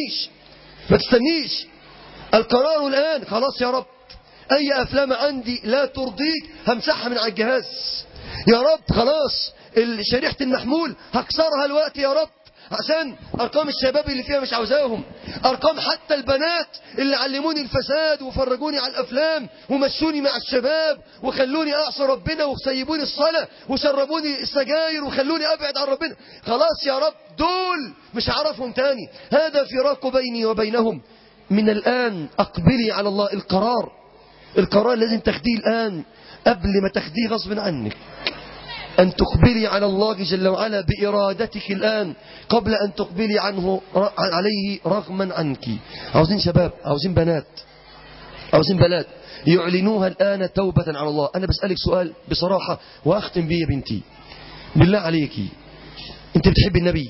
تستنيش. القرار الآن. خلاص يا رب، أي أفلام عندي لا ترضيك همسحها من على الجهاز يا رب. خلاص شريحة المحمول هكسرها الوقت يا رب، عشان أرقام الشباب اللي فيها مش عاوزاهم، أرقام حتى البنات اللي علموني الفساد وفرجوني على الأفلام ومشوني مع الشباب وخلوني أعصي ربنا وسيبوني الصلاة وشربوني السجاير وخلوني أبعد عن ربنا. خلاص يا رب دول مش هعرفهم تاني. هذا فراق بيني وبينهم. من الآن أقبلي على الله. القرار لازم تاخديه الآن قبل ما تاخديه غصب عنك. أن تقبلي على الله جل وعلا بإرادتك الآن قبل أن تقبلي عليه رغما عنك. عاوزين شباب، عاوزين بنات يعلنوها الآن توبة على الله. أنا بسألك سؤال بصراحة وأختم بيه يا بنتي، بالله عليكي، أنت بتحبي النبي؟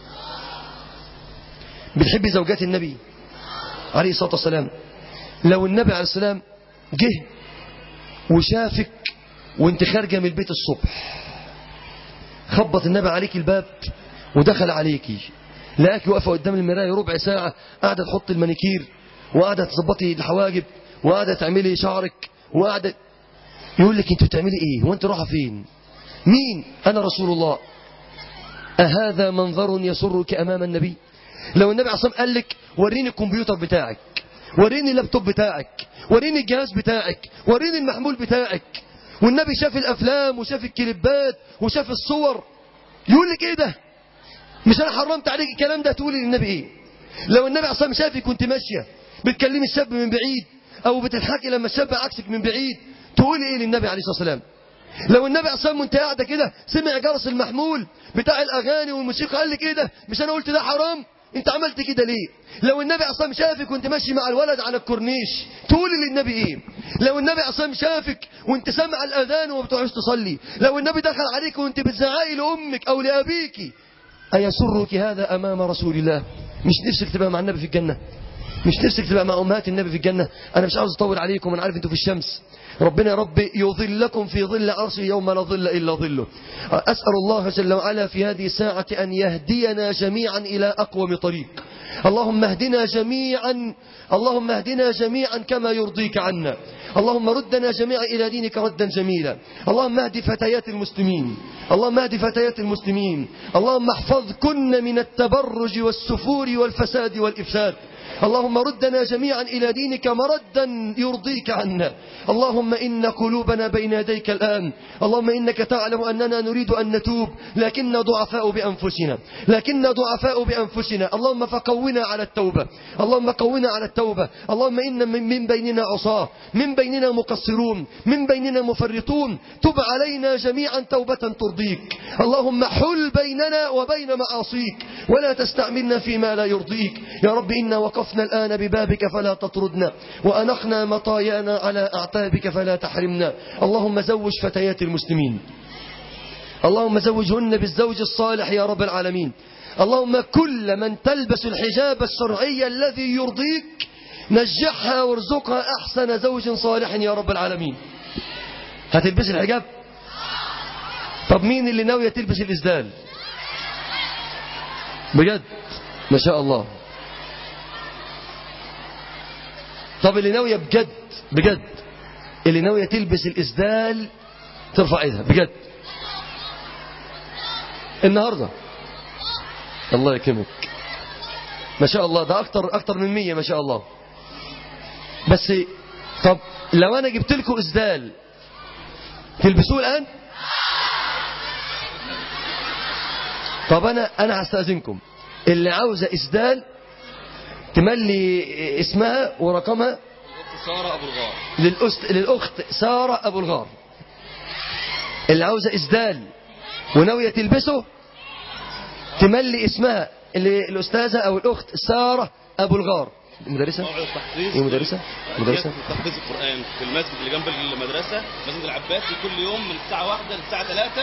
بتحبي زوجات النبي عليه الصلاة والسلام؟ لو النبي عليه السلام جه وشافك وانت خارجة من البيت الصبح، خبط النبي عليك الباب ودخل عليكي، لقاك واقفه قدام المرايه ربع ساعه قاعده تحط المانيكير وقاعده تظبطي الحواجب وقاعده تعملي شعرك وقاعده، يقول لك انت بتعملي ايه وانت رايحه فين؟ مين؟ انا رسول الله. اهذا منظر يسرك امام النبي؟ لو النبي عليه الصلاه والسلام قال لك وريني الكمبيوتر بتاعك، وريني اللابتوب بتاعك، وريني الجهاز بتاعك، وريني المحمول بتاعك، والنبي شاف الأفلام وشاف الكليبات وشاف الصور، يقول لك ايه ده؟ مش انا حرمت عليك الكلام ده؟ تقولي للنبي ايه؟ لو النبي عصام شافك كنت ماشية بتكلمي الشاب من بعيد او بتضحكي لما الشاب عكسك من بعيد، تقولي ايه للنبي عليه الصلاة والسلام؟ لو النبي عصام وانت قاعدة كده سمع جرس المحمول بتاع الاغاني والموسيقى قال لك ايه ده؟ مش انا قلت ده حرام؟ انت عملت كده ليه؟ لو النبي عصام شافك وانت ماشي مع الولد على الكورنيش تقولي للنبي ايه؟ لو النبي عصام شافك وانت سامع الاذان وما بتقعدش تصلي، لو النبي دخل عليك وانت بتزعقي لامك او لابيك، ايسرك هذا امام رسول الله؟ مش نفسك تبقى مع النبي في الجنة؟ مش نفسك تبقى مع امهات النبي في الجنة؟ انا مش عاوز اطول عليكم، انا عارف انتوا في الشمس. ربنا يا رب يظلكم في ظل عرشه يوم لا ظل الا ظله. اسال الله جل وعلا في هذه الساعة ان يهدينا جميعا الى اقوم طريق. اللهم اهدنا جميعا كما يرضيك عنا. اللهم ردنا جميعا إلى دينك ردا جميلا. اللهم اهد فتيات المسلمين. اللهم احفظكن من التبرج والسفور والفساد والإفساد. اللهم ردنا جميعا إلى دينك مردا يرضيك عنا. اللهم إن قلوبنا بين يديك الآن. اللهم إنك تعلم أننا نريد أن نتوب لكننا ضعفاء بأنفسنا. اللهم فقونا على التوبة. اللهم إن من بيننا عصاة، من بيننا مقصرون، من بيننا مفرطون. تب علينا جميعا توبة ترضيك. اللهم حل بيننا وبين معاصيك ولا تستعملنا فيما لا يرضيك. يا رب إنا وقفنا الآن ببابك فلا تطردنا، وأنخنا مطايانا على أعتابك فلا تحرمنا. اللهم زوج فتيات المسلمين، اللهم زوجهن بالزوج الصالح يا رب العالمين. اللهم كل من تلبس الحجاب الشرعي الذي يرضيك نجحها وارزقها أحسن زوج صالح يا رب العالمين. هتلبس الحجاب؟ طب مين اللي ناوية تلبس الإسدال؟ بجد ما شاء الله. طب اللي ناوية بجد بجد، اللي ناوية تلبس الإسدال ترفع ايدها بجد النهاردة. الله يكرمك ما شاء الله، ده أكتر من 100 ما شاء الله. بس طب لو أنا جبت لكم إسدال تلبسوه الآن؟ طب أنا هستأذنكم، اللي عاوزة إسدال تملي اسمها ورقمها سارة أبو الغار للأخت سارة أبو الغار. اللي عاوزة إسدال وناوية تلبسه تملي اسمها الأستاذة أو الأخت سارة أبو الغار. مدرسة؟ مدرسة تحفيظ القرآن في المسجد اللي جنب المدرسة، مسجد العباسي، كل يوم من الساعة 1 للساعة 3.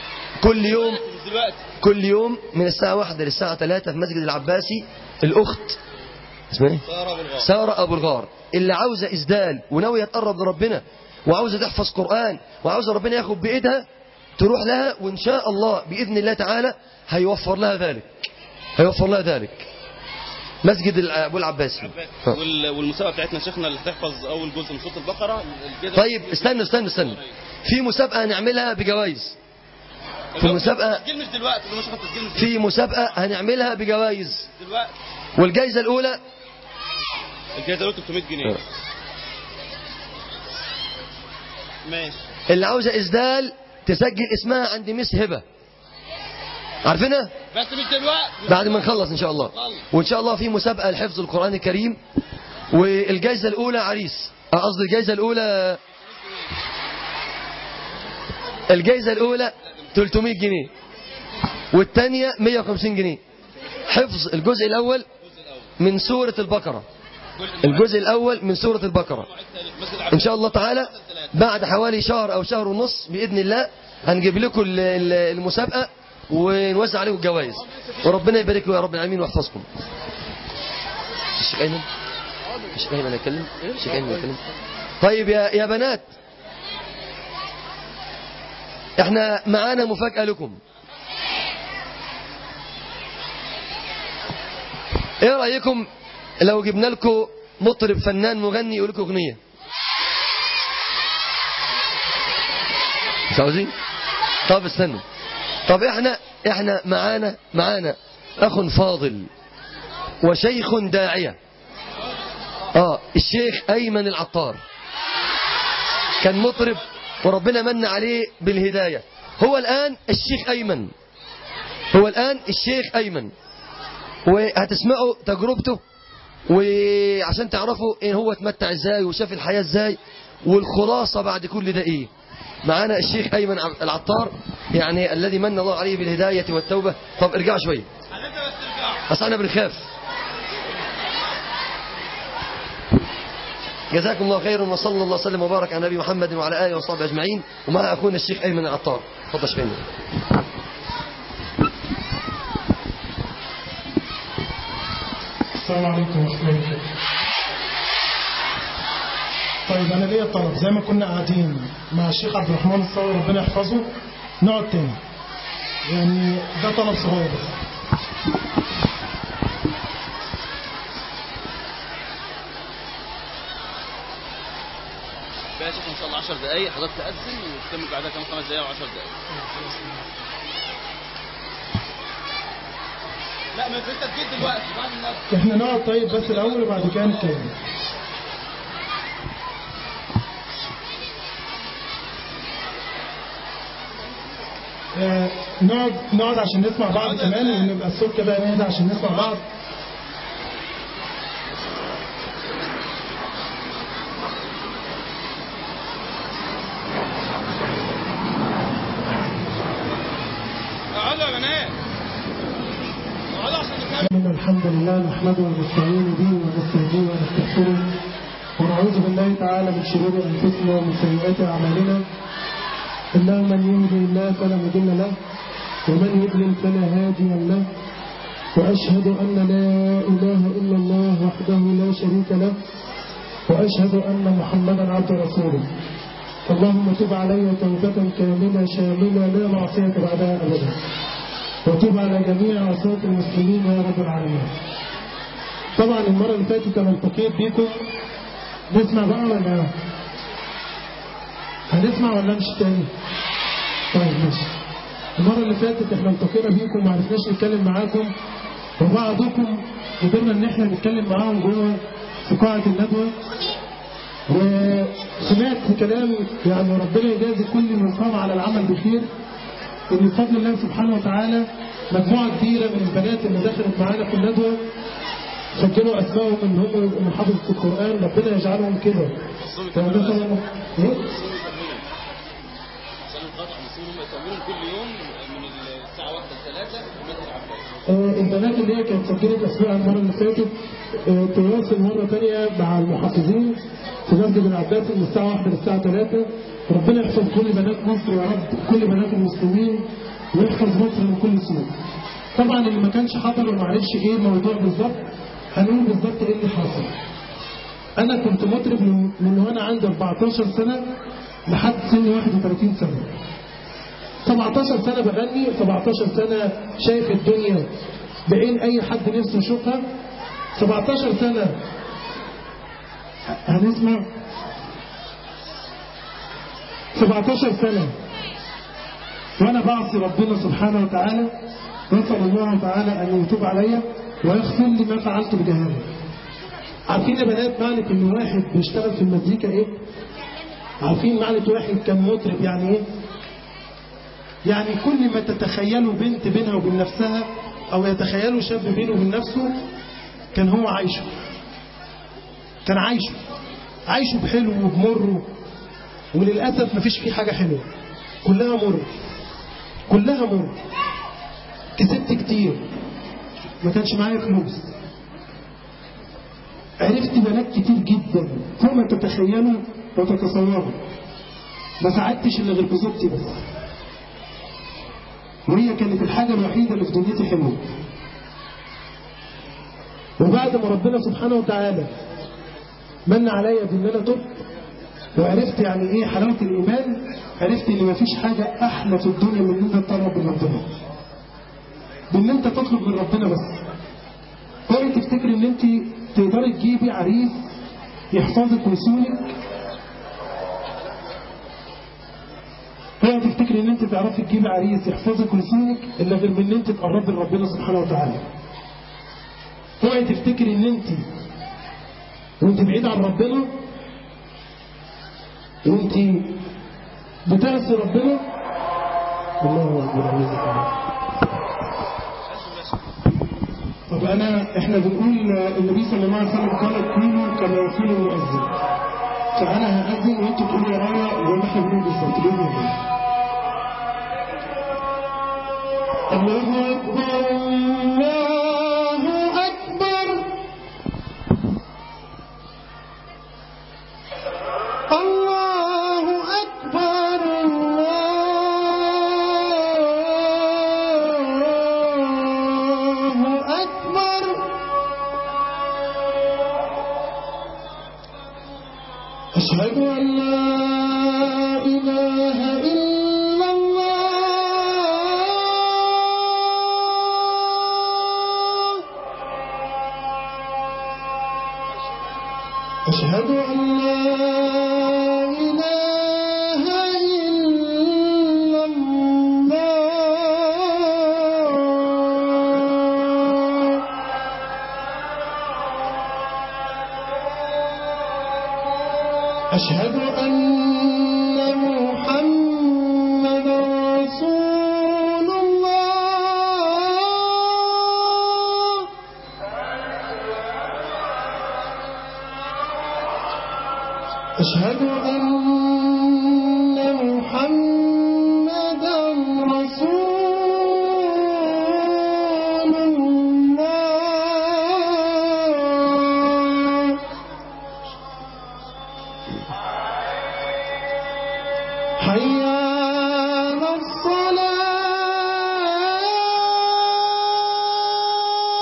كل يوم من الساعة 1 للساعة 3 في مسجد العباسي. الأخت اسمها ايه؟ سارة أبو الغار. اللي عاوزة إسدال وناوية تقرب لربنا وعاوزة تحفظ قرآن وعاوزة ربنا ياخد بإيدها تروح لها، وإن شاء الله بإذن الله تعالى هيوفر لها ذلك. مسجد أبو العباسي. والمسابقة بتاعتنا شيخنا اللي هتحفظ أول جزء من سورة البقرة. طيب استنى في مسابقة هنعملها بجوائز. في مسابقة هنعملها بجوائز دلوقتي. والجائزة الأولى 300 جنيه. ماشي. اللي عاوزة إسدال تسجل اسمها عند ميس هبة، عارفينها؟ بس مش دلوقتي، بعد ما نخلص إن شاء الله. وإن شاء الله في مسابقة لحفظ القرآن الكريم. والجائزة الأولى عريس، قصدي الجائزة الأولى 300 جنيه والثانية 150 جنيه. حفظ الجزء الأول من سورة البقرة. إن شاء الله تعالى بعد حوالي شهر أو شهر ونص بإذن الله هنجيب لكم المسابقة ونوزع عليكم الجوائز، وربنا يبارك له يا رب العالمين ويحفظكم. الشيخ أيمن يتكلم. طيب يا بنات، احنا معانا مفاجأة لكم. ايه رأيكم لو جبنا لكم مطرب فنان مغني يقول لكم اغنية؟ مش عاوزين؟ طب استنوا. طب احنا معانا اخ فاضل وشيخ داعية، الشيخ أيمن العطار. كان مطرب وربنا من عليه بالهداية. هو الآن الشيخ أيمن، وهتسمعوا تجربته وعشان تعرفوا إن هو اتمتع ازاي وشاف الحياة ازاي، والخلاصة بعد كل ده ايه. معانا الشيخ أيمن العطار، يعني الذي من الله عليه بالهداية والتوبة. طب ارجعوا شوية، بس احنا بنخاف. جزاكم الله خيرا، وصلى الله وسلم وبارك على نبي محمد وعلى آله وصحبه أجمعين. ومع أخونا الشيخ أيمن العطار. تفضل شيخ أيمن. السلام عليكم ورحمة الله وبركاته. طيب أنا ليا طلب، زي ما كنا قاعدين مع الشيخ عبد الرحمن الصاوي ربنا يحفظه نقعد تاني، يعني ده طلب صغير بس. بقى شيخ ان شاء الله 10 دقايق حضرتك تأذن وتكمل بعدها كمان 5 دقايق و10 دقايق. لا ما انت تجيب دلوقتي بعد النبي. احنا نقعد طيب بس الاول وبعد كده نتكلم. نقعد عشان نسمع بعض كمان، ونبقى الصوت كده يهدى عشان نسمع بعض. الحمد لله نحمده ونستعين به ونستهديه ونستغفره ونعوذ بالله تعالى من شرور انفسنا ومن سيئات اعمالنا. انه من يهدي الله فلا مضل له ومن يضلل فلا هادي له، وأشهد أن لا إله إلا الله وحده لا شريك له وأشهد أن محمدا عبد رسوله. اللهم تب علي توبة كاملة شاملة لا معصية بعدها أبدا، وتب على جميع عصاة المسلمين يا رب العالمين. طبعا المرة اللي فاتت أنا التقيت بيكم، نسمع بقى ولا هنسمع ولا مش تاني؟ طيب ماشي. المرة اللي فاتت احنا التقينا بيكم وما عرفناش نتكلم معاكم، وبعضكم قدرنا ان احنا نتكلم معاهم جوه في قاعة الندوة، وسمعت كلام يعني ربنا يجازي كل من قام على العمل بخير، ان بفضل الله سبحانه وتعالى مجموعة كبيرة من البنات اللي دخلت معانا في الندوة سجلوا اسمائهم ان هم يبقوا من حفظة القرآن، ربنا يجعلهم كده. كل يوم من الساعة 1 ل 3 في مسجد العباس. البنات اللي هي كانت سجلت اسمائها المرة اللي فاتت تواصل مرة ثانية مع المحافظين في مسجد العباس من الساعة 1 للساعة 3. ربنا يحفظ كل بنات مصر يا رب، كل بنات المسلمين، ويحفظ مصر من كل سوء. طبعا اللي ما كانش حضر وما عرفش ايه الموضوع بالظبط، هنقول بالظبط ايه اللي حصل. انا كنت مطرب من وانا عندي 14 سنة لحد سن 31 سنة. 17 سنة بغني، 17 سنة شايف الدنيا بعين اي حد نفسه يشوفها. 17 سنة هنسمع 17 سنة وانا بعصي ربنا سبحانه وتعالى، نسأل الله تعالى ان يتوب عليا ويغفر لي ما فعلت بجهالة. عارفين يا بنات معنى ان واحد بيشتغل في المزيكا ايه؟ عارفين معنى واحد كان مطرب يعني ايه؟ يعني كل ما تتخيلوا بنت بينها وبين نفسها او يتخيلوا شاب بينه وبين نفسه كان هو عايشه، كان عايشه بحلو وبمره، وللأسف مفيش فيه حاجة حلوة، كلها مر. كسبت كتير، ما كانش معايا فلوس، عرفت بنات كتير جدا فوق ما تتخيلوا وتتصوروا، ما ساعدتش الا غير بزوجتي بس، وهي كانت الحاجة الوحيدة اللي في دنيتي حلوة. وبعد ما ربنا سبحانه وتعالى من عليا بان انا تبت وعرفت يعني ايه حلاوة الايمان، عرفت ان مفيش حاجة احلى في الدنيا من ان انت تقرب من ربنا، بان انت تطلب من ربنا بس. اوعي تفتكر ان انت تقدري تجيبي عريس يحفظك ويصونك، اوعي تفتكري ان انت تعرفي تجيبي عريس يحفظك ويصونك الا غير من ان انت تقربي لربنا سبحانه وتعالى. اوعي تفتكري ان انت وانت بعيد عن ربنا وانت بتعصي ربنا، الله اكبر. طب احنا بنقول النبي صلى الله عليه وسلم قال كونوا كما يقول المؤذن، فانا هاذن وانتوا تقولوا ورايا ولا احنا بنقول بالظبط باذن الله. الله اكبر الله اكبر الله اكبر الله اكبر. اشهد ان لا اله الا الله أشهد أن لا إله إلا الله. أشهد أن محمدا رسول الله. أشهد أن محمدا رسول الله. حي على الصلاة.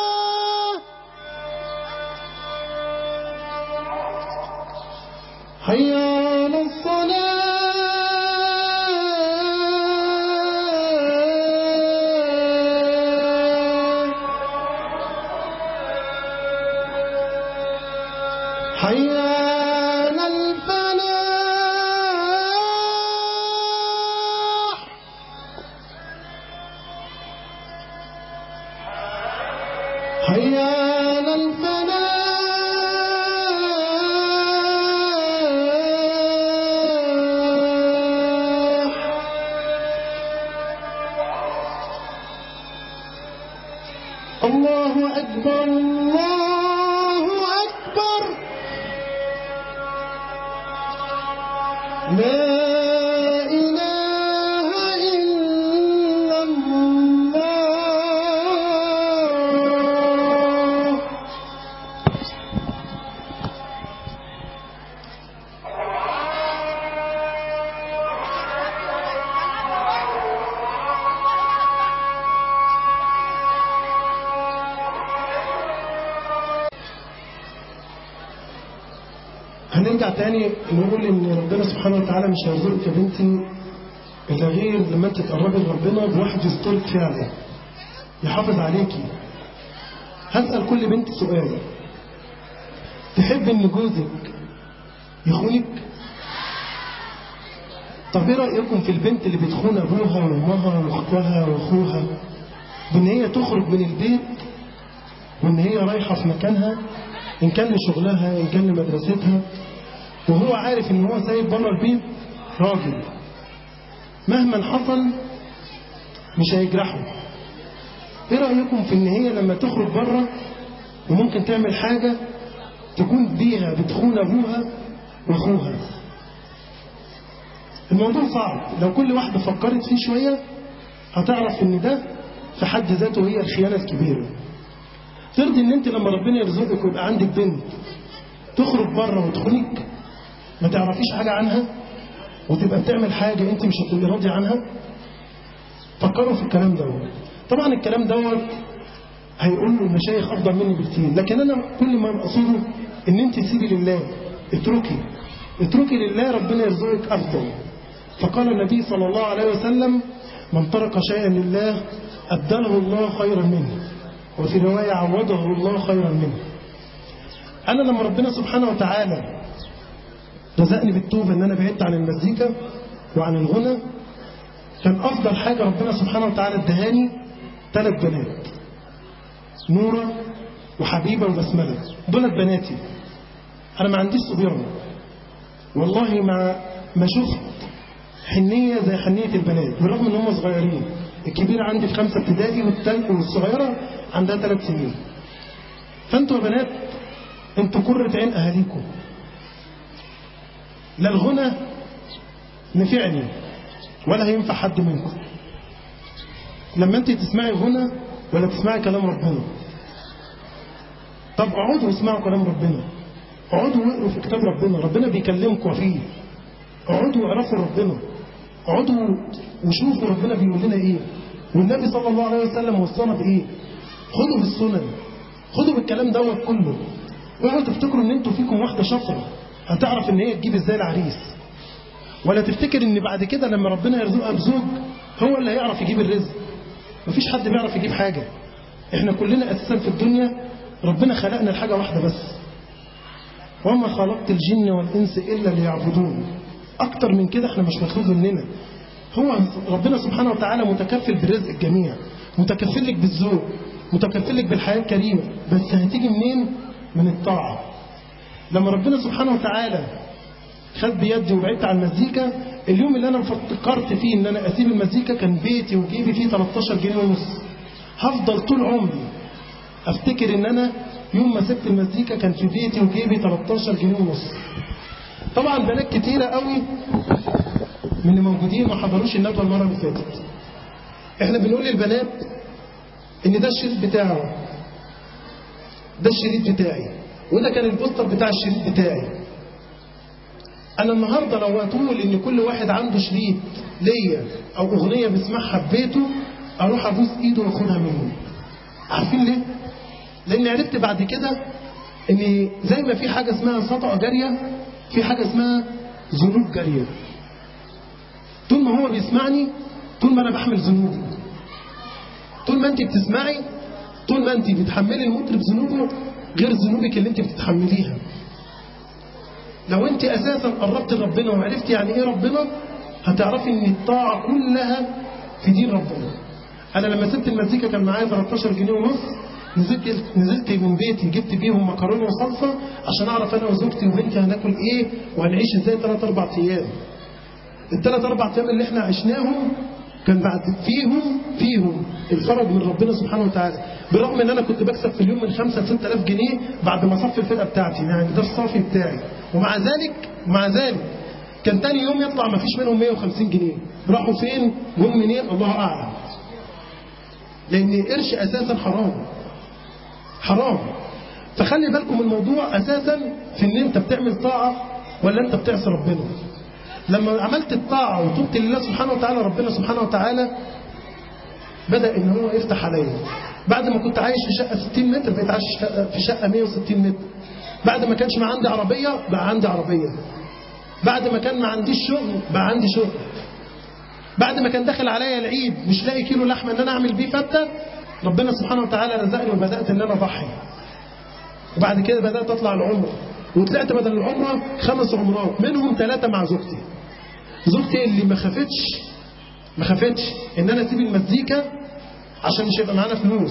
حي على الفلاح. الله أكبر الله أكبر. لا إله إلا الله. هنرجع تاني نقول ان ربنا سبحانه وتعالى مش هيرزقك يا بنتي الا غير لما انت تقربي لربنا بواحد يسترك فعلا يحافظ عليكي. هسأل كل بنت سؤال: تحب ان جوزك يخونك؟ طب ايه رأيكم في البنت اللي بتخون ابوها وامها واختها واخوها بان هي تخرج من البيت وان هي رايحة في مكانها، ان كان لشغلها ان كان لمدرستها، وهو عارف ان هو سايب بره البيت راجل مهما حصل مش هيجرحه؟ ايه رأيكم في ان هي لما تخرج بره وممكن تعمل حاجة تكون بيها بتخون ابوها واخوها؟ الموضوع صعب، لو كل واحدة فكرت فيه شوية هتعرف ان ده في حد ذاته هي الخيانة الكبيرة. ترضي ان انت لما ربنا يرزقك ويبقى عندك بنت تخرج بره وتخونك ما تعرفيش حاجة عنها وتبقى بتعمل حاجة انت مش هتبقي راضي عنها؟ فكروا في الكلام دوت. طبعا الكلام دوت هيقول له المشايخ افضل مني بكتير، لكن انا كل ما اقصده ان انت تسيبي لله، اتركي لله، ربنا يرزقك افضل. فقال النبي صلى الله عليه وسلم: من ترك شيئا لله أبدله الله خيرا منه، وفي رواية عوضه الله خيرا منه. أنا لما ربنا سبحانه وتعالى رزقني بالتوبة ان انا بعدت عن المزيكا وعن الغنى، كان افضل حاجة ربنا سبحانه وتعالى ادهاني 3 بنات: نورة وحبيبة وبسملة. دولت بناتي. انا ما عنديش صبيان والله، ما شفت حنية زي حنية البنات، بالرغم ان هم صغيرين. الكبيرة عندي في 5 ابتدائي والصغيرة عندها 3 سنين. فانتوا يا بنات انتوا قرة عين اهاليكم. لا الغنى نفعني ولا هينفع حد منكم لما انت تسمعي غنى ولا تسمعي كلام ربنا. طب اقعدوا واسمعوا كلام ربنا، اقعدوا واقروا في كتاب ربنا، ربنا بيكلمكم فيه. اقعدوا واعرفوا ربنا، اقعدوا وشوفوا ربنا بيقول لنا ايه، والنبي صلى الله عليه وسلم وصانا بايه. خدوا بالسنن، خدوا بالكلام دوت كله. اوعوا تفتكروا ان انتوا فيكم واحده شاطره هتعرف ان هي تجيب ازاي العريس، ولا تفتكر ان بعد كده لما ربنا يرزقها بزوج هو اللي هيعرف يجيب الرزق. مفيش حد بيعرف يجيب حاجة. احنا كلنا اساسا في الدنيا ربنا خلقنا الحاجة واحدة بس: وما خلقت الجن والانس الا ليعبدون. اكتر من كده احنا مش مطلوب مننا. هو ربنا سبحانه وتعالى متكفل برزق الجميع، متكفل لك بالزوج، متكفل لك بالحياة الكريمة، بس هتيجي منين؟ من الطاعة. لما ربنا سبحانه وتعالى خد بيدي وبعدت عن المزيكا، اليوم اللي انا فكرت فيه ان انا اسيب المزيكا كان بيتي وجيبي فيه 13 جنيه ونص. هفضل طول عمري افتكر ان انا يوم ما سبت المزيكا كان في بيتي وجيبي 13 جنيه ونص. طبعا بنات كتيرة قوي من اللي موجودين ما حضروش الندوة المرة اللي فاتت. احنا بنقول للبنات ان ده الشريط بتاعه، ده الشريط بتاعي، وده كان البوستر بتاع الشريط بتاعي. انا النهاردة لو هتقول ان كل واحد عنده شريط ليا او اغنية بيسمعها في بيته اروح ابوس ايده واخدها منه. عارفين ليه؟ لان عرفت بعد كده ان زي ما في حاجة اسمها صدقة جارية في حاجة اسمها ذنوب جارية. طول ما هو بيسمعني طول ما انا بحمل ذنوبه. طول ما انت بتسمعي طول ما انت بتحملي المطرب ذنوبه غير ذنوبك اللي انت بتتحمليها. لو انت اساسا قربت لربنا وعرفت يعني ايه ربنا هتعرفي ان الطاعة كلها في دين ربنا. انا لما سبت المزيكا كان معايا 13 جنيه ونص، نزلت من بيتي جبت بيهم مكرونه وصلصه عشان اعرف انا وزوجتي وبنتي هناكل ايه وهنعيش ازاي 3-4 ايام. ال3-4 ايام اللي احنا عشناهم كان بعد فيهم الفرج من ربنا سبحانه وتعالى، بالرغم ان انا كنت بكسب في اليوم من 5-6,000 جنيه بعد ما صفي الفرقه بتاعتي، يعني ده الصافي بتاعي، ومع ذلك كان تاني يوم يطلع ما فيش منهم 150 جنيه. راحوا فين؟ جم منين؟ الله اعلم. لان قرش اساسا حرام. فخلي بالكم الموضوع اساسا في ان انت بتعمل طاعه ولا انت بتعصي ربنا. لما عملت الطاعه وتوبت لله سبحانه وتعالى، ربنا سبحانه وتعالى بدأ ان هو يفتح عليا. بعد ما كنت عايش في شقه 60 متر بقيت عايش في شقه 160 متر. بعد ما كانش ما عندي عربيه بقى عندي عربيه. بعد ما كان ما عنديش شغل بقى عندي شغل. بعد ما كان داخل عليا العيد مش لاقي كيلو لحمه ان انا اعمل بيه فته، ربنا سبحانه وتعالى رزقني وبدات ان انا اضحي. وبعد كده بدات اطلع العمره، وطلعت بدل العمره 5 عمرات، منهم 3 مع زوجتي. زوجتي اللي ما خافتش ان انا اسيب المزيكا عشان مش هيبقى معانا فلوس.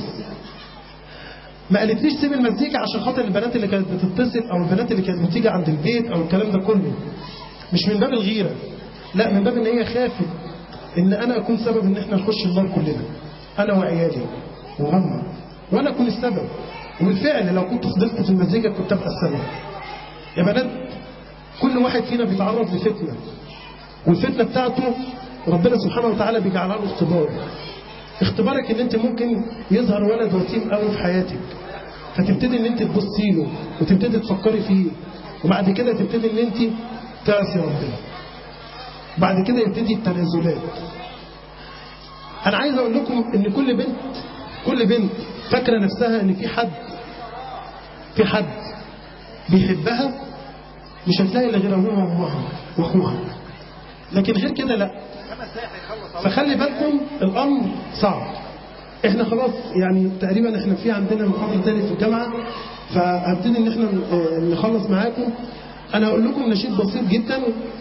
ما قالتليش سيب المزيكا عشان خاطر البنات اللي كانت بتتصل او البنات اللي كانت بتيجي عند البيت او الكلام ده كله، مش من باب الغيره، لا من باب ان هي خافت ان انا اكون سبب ان احنا نخش النار كلنا، انا وعيالي وهم، وانا اكون السبب. وبالفعل لو كنت فضلت في المزيكا كنت ابقى السبب. يا بنات كل واحد فينا بيتعرض لفتنه، والفتنه بتاعته ربنا سبحانه وتعالى بيجعلها له اختبار. اختبارك ان انت ممكن يظهر ولد وسيم قوي في حياتك، فتبتدي ان انت تبصي له وتبتدي تفكري فيه، وبعد كده تبتدي ان انت تعصي ربنا. بعد كده يبتدي التنازلات. انا عايز اقول لكم ان كل بنت فاكره نفسها ان في حد بيحبها، مش هتلاقي الا غير ابوها وامها واخوها، لكن غير كده لا. فخلي بالكم الامر صعب. احنا خلاص يعني تقريبا احنا في عندنا محاضره ثانيه في الجامعه، فهبتدي ان احنا نخلص معاكم. انا هقول لكم نشيد بسيط جدا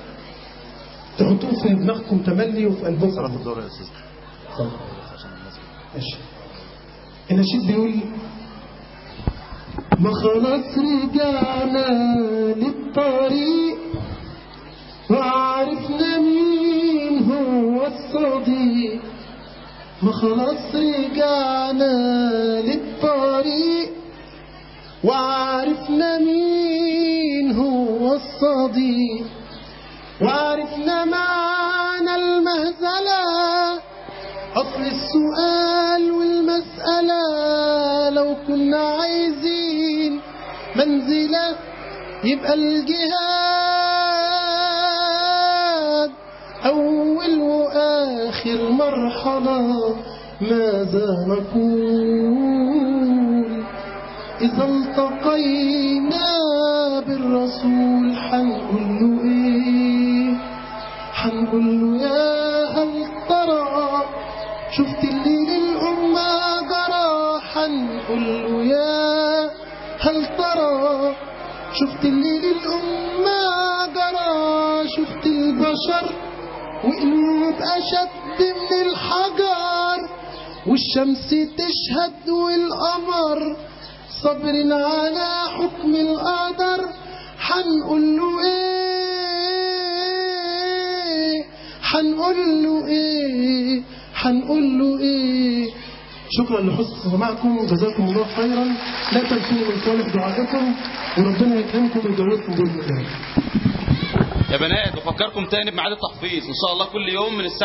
تحطوه في دماغكم تملي وفي قلبكم. صلاه الظهر يا استاذ. ماشي. النشيد بيقول: ما خلاص رجعنا للطريق وعرفنا مين هو الصديق. ما خلاص رجعنا للطريق وعرفنا مين هو الصديق، وعرفنا معنى المهزلة، أصل السؤال والمسألة. لو كنا عايزين منزلة يبقى الجهاد أول وآخر مرحلة. ماذا نقول إذا التقينا بالرسول؟ حنقول له إيه؟ حنقول له يا هل ترى شفت اللي للأمة جرى؟ حنقول له يا هل ترى شفت اللي للأمة جرى؟ شفت البشر وقلوب أشد من الحجر، والشمس تشهد والقمر صبر على حكم القدر. حنقول له ايه؟ حنقول له ايه؟ حنقول له ايه؟ شكرا لحسن سماعكم وجزاكم الله خيرا. لا تنسوا من صالح دعائكم، وربنا يكرمكم ويجوزكم باذن الله. يا بنات بفكركم تاني بميعاد التحفيظ ان شاء الله كل يوم من الساعه